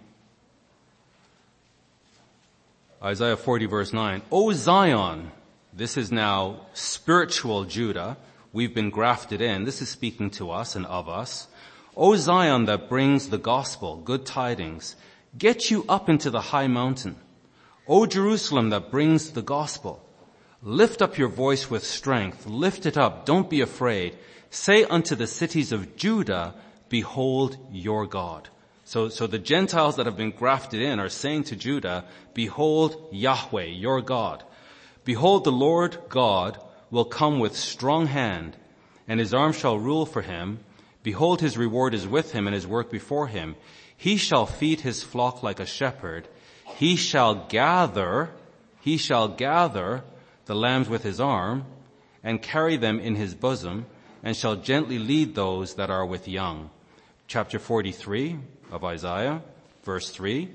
Isaiah forty verse nine, O Zion, this is now spiritual Judah. We've been grafted in. This is speaking to us and of us. O Zion that brings the gospel, good tidings, get you up into the high mountain. O Jerusalem that brings the gospel, lift up your voice with strength. Lift it up. Don't be afraid. Say unto the cities of Judah, behold your God. So, so the Gentiles that have been grafted in are saying to Judah, behold Yahweh, your God. Behold, the Lord God will come with strong hand, and his arm shall rule for him. Behold, his reward is with him, and his work before him. He shall feed his flock like a shepherd. He shall gather, he shall gather the lambs with his arm, and carry them in his bosom, and shall gently lead those that are with young. Chapter forty-three of Isaiah, verse three.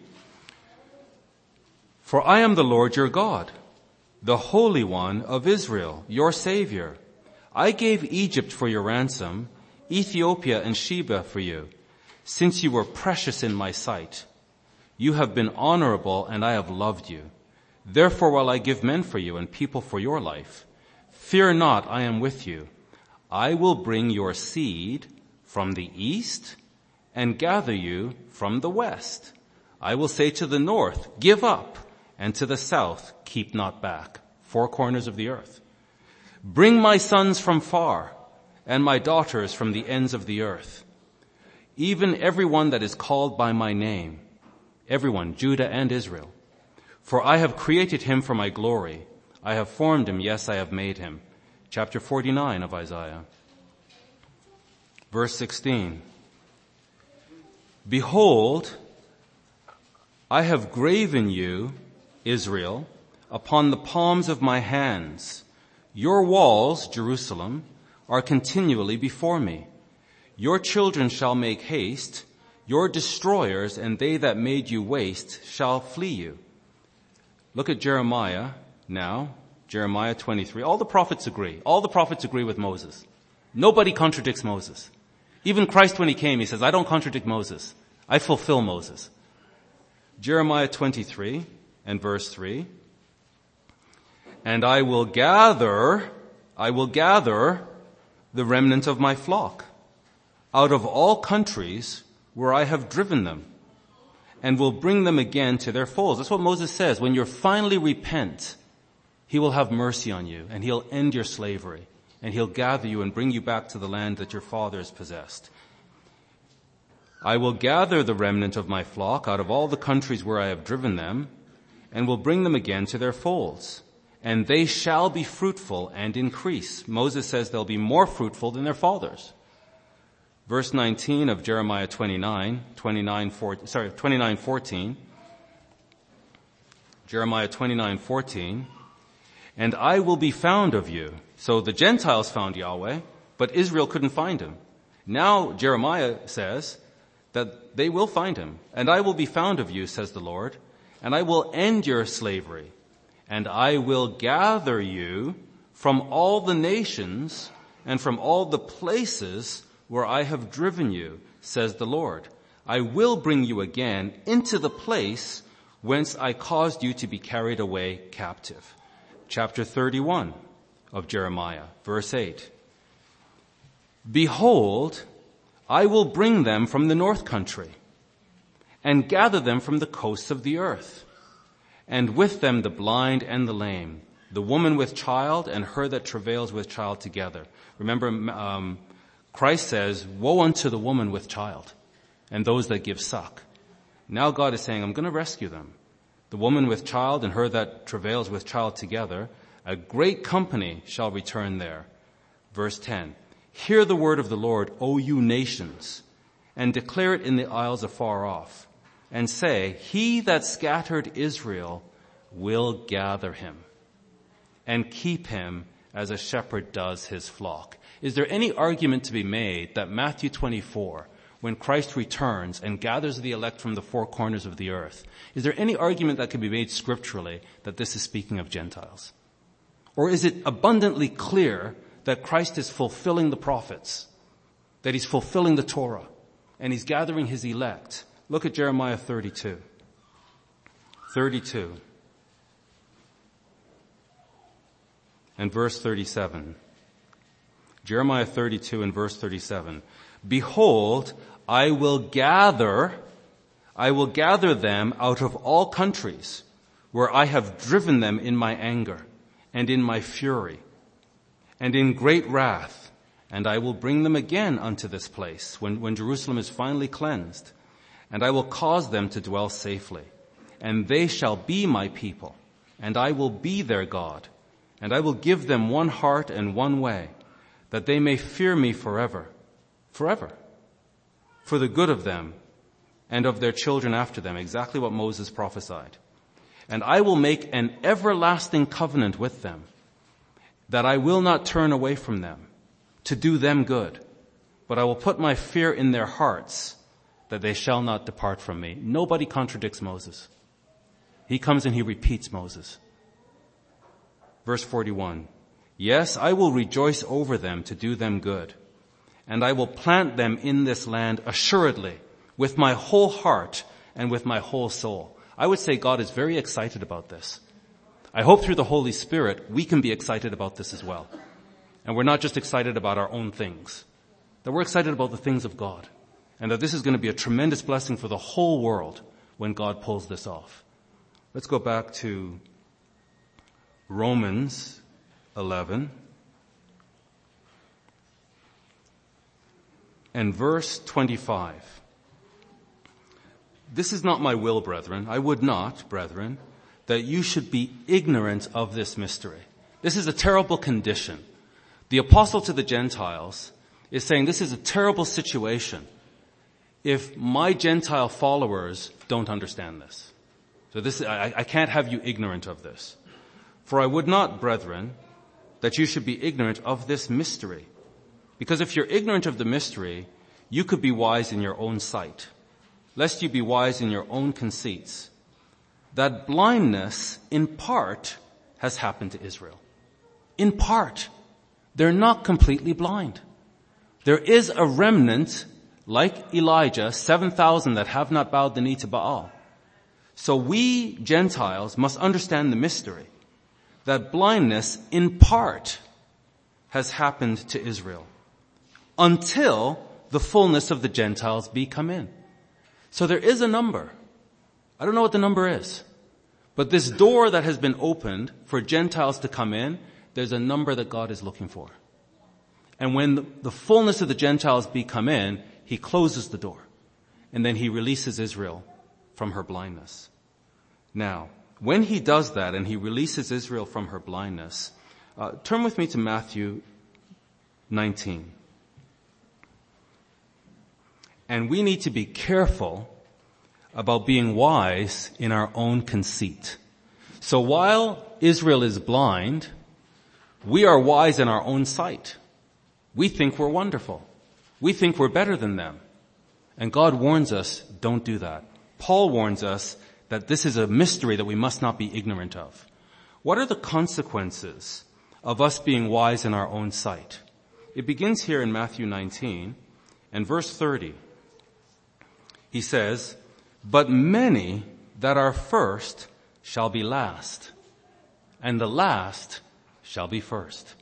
For I am the Lord your God, the Holy One of Israel, your Savior. I gave Egypt for your ransom, Ethiopia and Sheba for you, since you were precious in my sight. You have been honorable, and I have loved you. Therefore will I give men for you and people for your life. Fear not, I am with you. I will bring your seed from the east and gather you from the west. I will say to the north, give up, and to the south, keep not back. Four corners of the earth. Bring my sons from far, and my daughters from the ends of the earth. Even everyone that is called by my name, everyone, Judah and Israel. For I have created him for my glory. I have formed him, yes, I have made him. Chapter forty-nine of Isaiah. Verse sixteen. Behold, I have graven you, Israel, upon the palms of my hands. Your walls, Jerusalem, are continually before me. Your children shall make haste. Your destroyers and they that made you waste shall flee you. Look at Jeremiah now, Jeremiah twenty-three. All the prophets agree. All the prophets agree with Moses. Nobody contradicts Moses. Even Christ, when he came, he says, I don't contradict Moses. I fulfill Moses. Jeremiah twenty-three and verse three. And I will gather, I will gather the remnant of my flock out of all countries where I have driven them, and will bring them again to their folds. That's what Moses says. When you finally repent, he will have mercy on you, and he'll end your slavery, and he'll gather you and bring you back to the land that your fathers possessed. I will gather the remnant of my flock out of all the countries where I have driven them, and will bring them again to their folds. And they shall be fruitful and increase. Moses says they'll be more fruitful than their fathers. Verse nineteen of Jeremiah twenty-nine, twenty-nine, fourteen, sorry, twenty-nine fourteen. Jeremiah twenty-nine fourteen. And I will be found of you. So the Gentiles found Yahweh, but Israel couldn't find him. Now Jeremiah says that they will find him. And I will be found of you, says the Lord, and I will end your slavery. And I will gather you from all the nations and from all the places where I have driven you, says the Lord. I will bring you again into the place whence I caused you to be carried away captive. Chapter thirty-one of Jeremiah, verse eight. Behold, I will bring them from the north country and gather them from the coasts of the earth, and with them the blind and the lame, the woman with child and her that travails with child together. Remember, um, Christ says, woe unto the woman with child and those that give suck. Now God is saying, I'm going to rescue them. The woman with child and her that travails with child together, a great company shall return there. Verse ten, hear the word of the Lord, O you nations, and declare it in the isles afar off, and say, he that scattered Israel will gather him and keep him as a shepherd does his flock. Is there any argument to be made that Matthew twenty-four, when Christ returns and gathers the elect from the four corners of the earth, is there any argument that can be made scripturally that this is speaking of Gentiles? Or is it abundantly clear that Christ is fulfilling the prophets, that he's fulfilling the Torah, and he's gathering his elect? Look at Jeremiah thirty-two. thirty-two. And verse thirty-seven. Jeremiah thirty-two and verse thirty-seven. Behold, I will gather, I will gather them out of all countries where I have driven them in my anger and in my fury and in great wrath, and I will bring them again unto this place when, when Jerusalem is finally cleansed, and I will cause them to dwell safely, and they shall be my people, and I will be their God, and I will give them one heart and one way, that they may fear me forever, forever, for the good of them and of their children after them, exactly what Moses prophesied. And I will make an everlasting covenant with them, that I will not turn away from them to do them good, but I will put my fear in their hearts, that they shall not depart from me. Nobody contradicts Moses. He comes and he repeats Moses. Verse forty-one, yes, I will rejoice over them to do them good, and I will plant them in this land assuredly with my whole heart and with my whole soul. I would say God is very excited about this. I hope through the Holy Spirit we can be excited about this as well. And we're not just excited about our own things, that we're excited about the things of God, and that this is going to be a tremendous blessing for the whole world when God pulls this off. Let's go back to Romans eleven and verse twenty-five. This is not my will, brethren. I would not, brethren, that you should be ignorant of this mystery. This is a terrible condition. The apostle to the Gentiles is saying this is a terrible situation if my Gentile followers don't understand this. So this, I, I can't have you ignorant of this. For I would not, brethren, that you should be ignorant of this mystery. Because if you're ignorant of the mystery, you could be wise in your own sight, lest you be wise in your own conceits. That blindness, in part, has happened to Israel. In part. They're not completely blind. There is a remnant, like Elijah, seven thousand that have not bowed the knee to Baal. So we, Gentiles, must understand the mystery that blindness, in part, has happened to Israel until the fullness of the Gentiles be come in. So there is a number. I don't know what the number is, but this door that has been opened for Gentiles to come in, there's a number that God is looking for. And when the, the fullness of the Gentiles be come in, he closes the door, and then he releases Israel from her blindness. Now, when he does that and he releases Israel from her blindness, uh, turn with me to Matthew nineteen. And we need to be careful about being wise in our own conceit. So while Israel is blind, we are wise in our own sight. We think we're wonderful. We think we're better than them. And God warns us, don't do that. Paul warns us that this is a mystery that we must not be ignorant of. What are the consequences of us being wise in our own sight? It begins here in Matthew nineteen and verse thirty. He says, "But many that are first shall be last, and the last shall be first."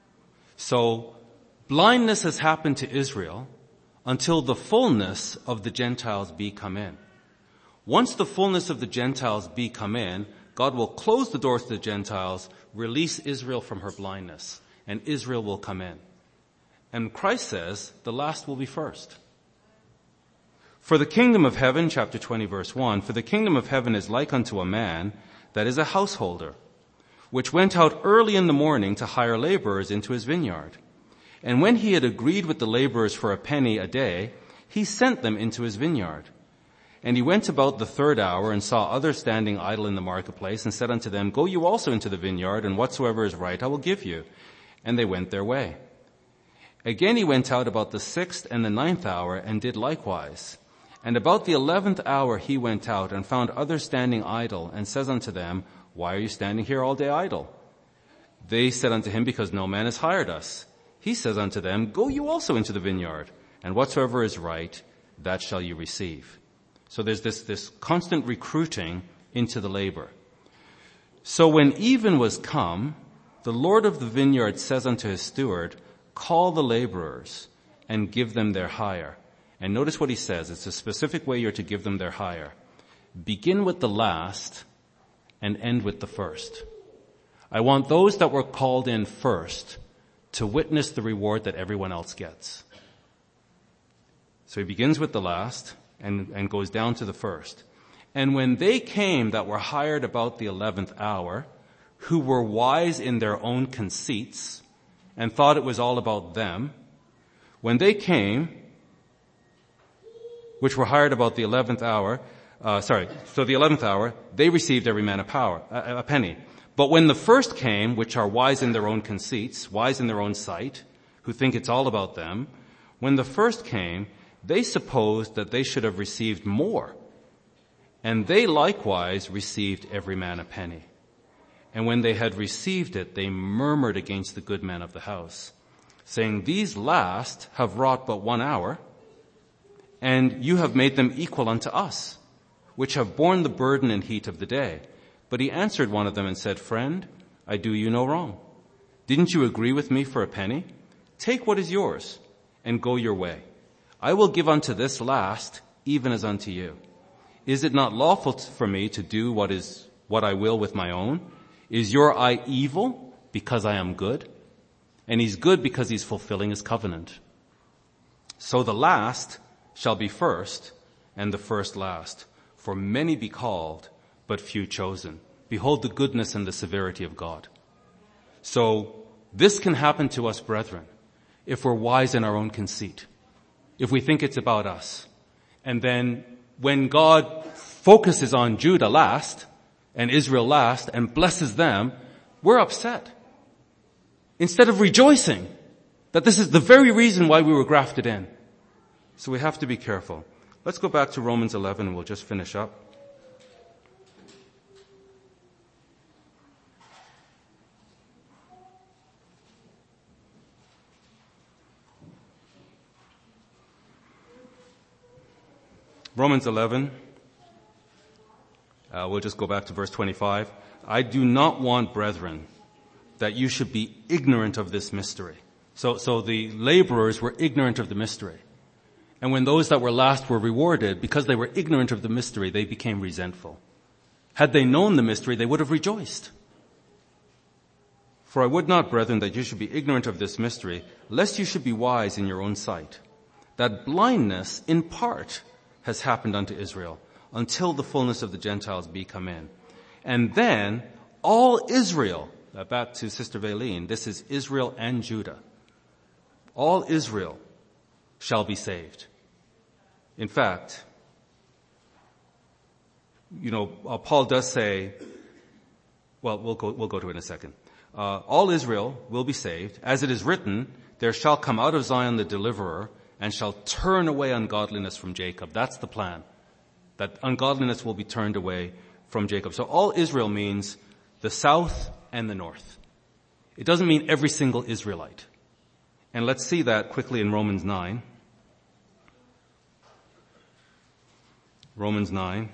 So blindness has happened to Israel until the fullness of the Gentiles be come in. Once the fullness of the Gentiles be come in, God will close the doors to the Gentiles, release Israel from her blindness, and Israel will come in. And Christ says the last will be first. For the kingdom of heaven, chapter twenty, verse one, "For the kingdom of heaven is like unto a man that is a householder, which went out early in the morning to hire laborers into his vineyard. And when he had agreed with the laborers for a penny a day, he sent them into his vineyard. And he went about the third hour and saw others standing idle in the marketplace, and said unto them, Go you also into the vineyard, and whatsoever is right I will give you. And they went their way. Again he went out about the sixth and the ninth hour, and did likewise. And about the eleventh hour he went out, and found others standing idle, and says unto them, Why are you standing here all day idle? They said unto him, Because no man has hired us. He says unto them, Go you also into the vineyard, and whatsoever is right, that shall you receive. So there's this, this constant recruiting into the labor. So when even was come, the Lord of the vineyard says unto his steward, Call the laborers, and give them their hire. And notice what he says. It's a specific way you're to give them their hire. Begin with the last, and end with the first. I want those that were called in first to witness the reward that everyone else gets. So he begins with the last and, and goes down to the first. And when they came that were hired about the eleventh hour, who were wise in their own conceits and thought it was all about them, when they came, which were hired about the eleventh hour, uh, sorry, so the eleventh hour, they received every man a power, a, a penny. But when the first came, which are wise in their own conceits, wise in their own sight, who think it's all about them, when the first came, they supposed that they should have received more. And they likewise received every man a penny. And when they had received it, they murmured against the good men of the house, saying, These last have wrought but one hour, and you have made them equal unto us, which have borne the burden and heat of the day. But he answered one of them and said, Friend, I do you no wrong. Didn't you agree with me for a penny? Take what is yours, and go your way. I will give unto this last, even as unto you. Is it not lawful for me to do what is what I will with my own? Is your eye evil because I am good? And he's good because he's fulfilling his covenant. So the last shall be first, and the first last. For many be called, but few chosen. Behold the goodness and the severity of God. So this can happen to us, brethren, if we're wise in our own conceit, if we think it's about us. And then when God focuses on Judah last and Israel last and blesses them, we're upset. Instead of rejoicing that this is the very reason why we were grafted in. So we have to be careful. Let's go back to Romans eleven and we'll just finish up. Romans eleven, uh, we'll just go back to verse twenty-five. I do not want, brethren, that you should be ignorant of this mystery. So, so the laborers were ignorant of the mystery. And when those that were last were rewarded, because they were ignorant of the mystery, they became resentful. Had they known the mystery, they would have rejoiced. For I would not, brethren, that you should be ignorant of this mystery, lest you should be wise in your own sight, that blindness in part has happened unto Israel, until the fullness of the Gentiles be come in. And then all Israel, uh, back to Sister Valine, this is Israel and Judah, all Israel shall be saved. In fact, you know, uh, Paul does say, well, we'll go, we'll go to it in a second. Uh, all Israel will be saved. As it is written, there shall come out of Zion the deliverer and shall turn away ungodliness from Jacob. That's the plan. That ungodliness will be turned away from Jacob. So all Israel means the south and the north. It doesn't mean every single Israelite. And let's see that quickly in Romans nine. Romans nine.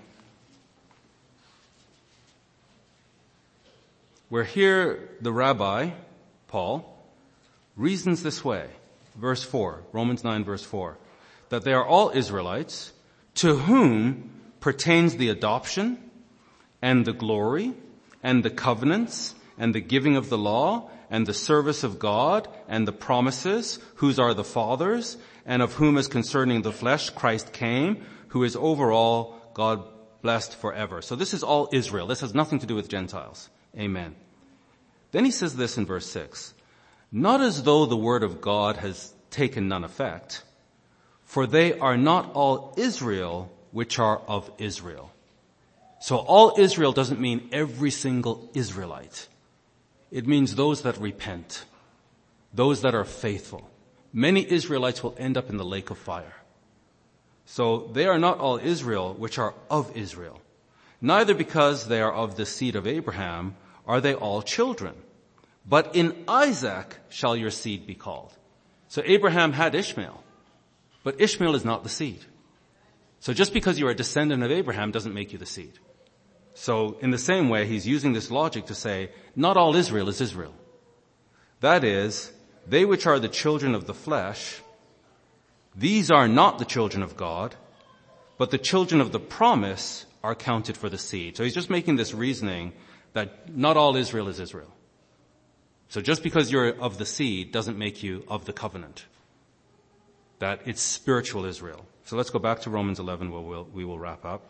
Where here the rabbi, Paul, reasons this way. Verse four, Romans nine verse four, that they are all Israelites to whom pertains the adoption and the glory and the covenants and the giving of the law and the service of God and the promises, whose are the fathers, and of whom as concerning the flesh Christ came, who is over all, God blessed forever. So this is all Israel. This has nothing to do with Gentiles. Amen. Then he says this in verse six, not as though the word of God has taken none effect, for they are not all Israel which are of Israel. So all Israel doesn't mean every single Israelite. It means those that repent, those that are faithful. Many Israelites will end up in the lake of fire. So they are not all Israel which are of Israel. Neither because they are of the seed of Abraham are they all children. But in Isaac shall your seed be called. So Abraham had Ishmael, but Ishmael is not the seed. So just because you are a descendant of Abraham doesn't make you the seed. So in the same way, he's using this logic to say, not all Israel is Israel. That is, they which are the children of the flesh, these are not the children of God, but the children of the promise are counted for the seed. So he's just making this reasoning that not all Israel is Israel. So just because you're of the seed doesn't make you of the covenant. That it's spiritual Israel. So let's go back to Romans eleven where we'll, we will wrap up.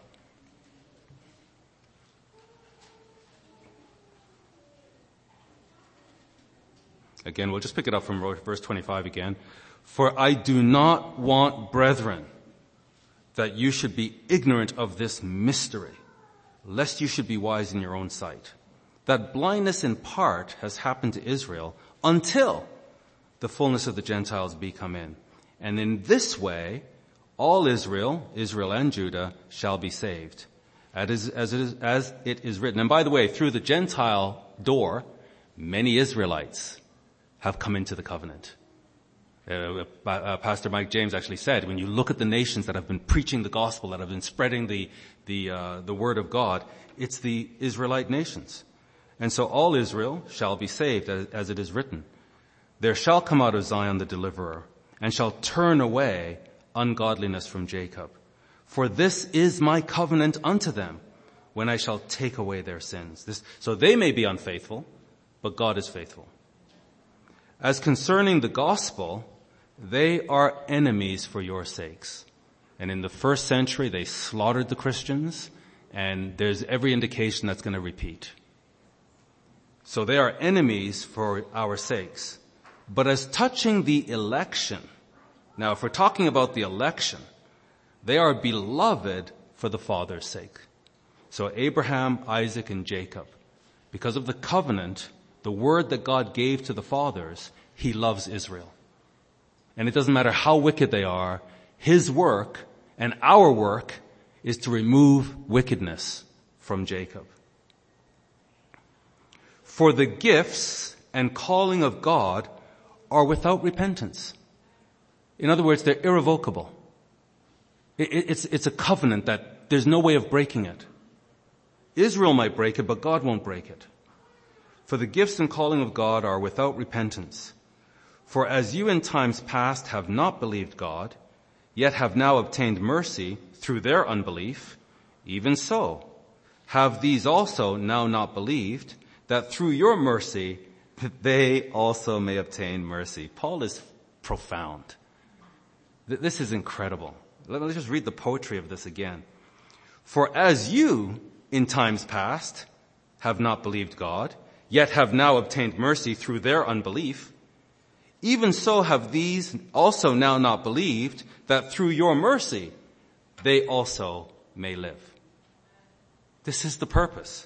Again, we'll just pick it up from verse twenty-five again. For I do not want, brethren, that you should be ignorant of this mystery, lest you should be wise in your own sight. That blindness in part has happened to Israel until the fullness of the Gentiles be come in. And in this way, all Israel, Israel and Judah, shall be saved, as it is, as it is written. And by the way, through the Gentile door, many Israelites have come into the covenant. Uh, uh, Pastor Mike James actually said, when you look at the nations that have been preaching the gospel, that have been spreading the the uh, the word of God, it's the Israelite nations. And so all Israel shall be saved, as, as it is written. There shall come out of Zion the deliverer, and shall turn away ungodliness from Jacob. For this is my covenant unto them, when I shall take away their sins. This, so they may be unfaithful, but God is faithful. As concerning the gospel, they are enemies for your sakes. And in the first century, they slaughtered the Christians, and there's every indication that's going to repeat. So they are enemies for our sakes. But as touching the election, now if we're talking about the election, they are beloved for the Father's sake. So Abraham, Isaac, and Jacob, because of the covenant, the word that God gave to the fathers, he loves Israel. And it doesn't matter how wicked they are, his work and our work is to remove wickedness from Jacob. For the gifts and calling of God are without repentance. In other words, they're irrevocable. It's, it's a covenant that there's no way of breaking it. Israel might break it, but God won't break it. For the gifts and calling of God are without repentance. For as you in times past have not believed God, yet have now obtained mercy through their unbelief, even so have these also now not believed, that through your mercy they also may obtain mercy. Paul is profound. This is incredible. Let's just read the poetry of this again. For as you in times past have not believed God, yet have now obtained mercy through their unbelief, even so have these also now not believed, that through your mercy they also may live. This is the purpose.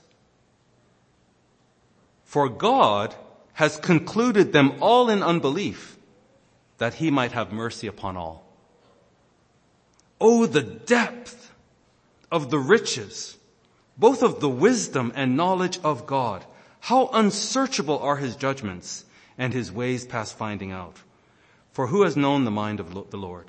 For God has concluded them all in unbelief, that he might have mercy upon all. Oh, the depth of the riches, both of the wisdom and knowledge of God. How unsearchable are his judgments, and his ways past finding out. For who has known the mind of the Lord?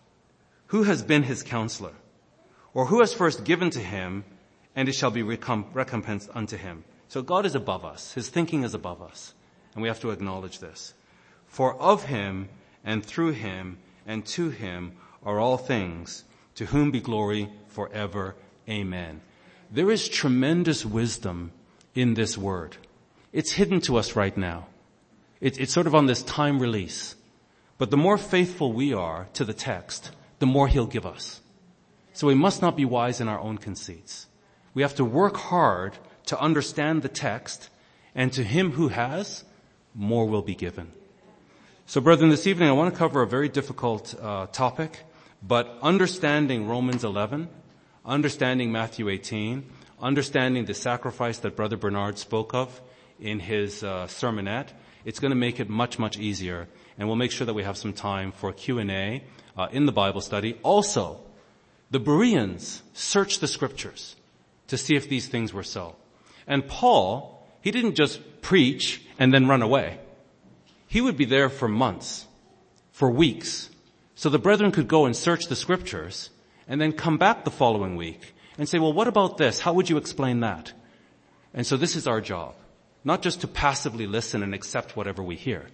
Who has been his counselor? Or who has first given to him, and it shall be recomp- recompensed unto him? So God is above us. His thinking is above us. And we have to acknowledge this. For of him, and through him, and to him are all things, to whom be glory forever. Amen. There is tremendous wisdom in this word. It's hidden to us right now. It, it's sort of on this time release. But the more faithful we are to the text, the more he'll give us. So we must not be wise in our own conceits. We have to work hard to understand the text, and to him who has, more will be given. So brethren, this evening I want to cover a very difficult uh, topic, but understanding Romans eleven, understanding Matthew eighteen, understanding the sacrifice that Brother Bernard spoke of in his uh, sermonette, it's going to make it much, much easier. And we'll make sure that we have some time for Q and A uh, in the Bible study. Also, the Bereans searched the scriptures to see if these things were so. And Paul, he didn't just preach and then run away. He would be there for months, for weeks. So the brethren could go and search the scriptures and then come back the following week and say, well, what about this? How would you explain that? And so this is our job, not just to passively listen and accept whatever we hear.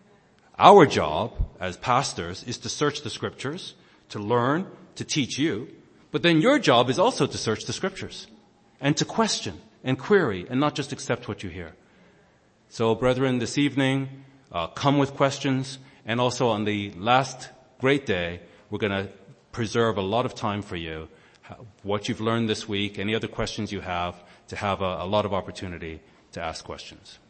Our job as pastors is to search the scriptures, to learn, to teach you. But then your job is also to search the scriptures and to question and query and not just accept what you hear. So brethren, this evening, uh, come with questions. And also on the last great day, we're going to preserve a lot of time for you. What you've learned this week, any other questions you have, to have a, a lot of opportunity to ask questions.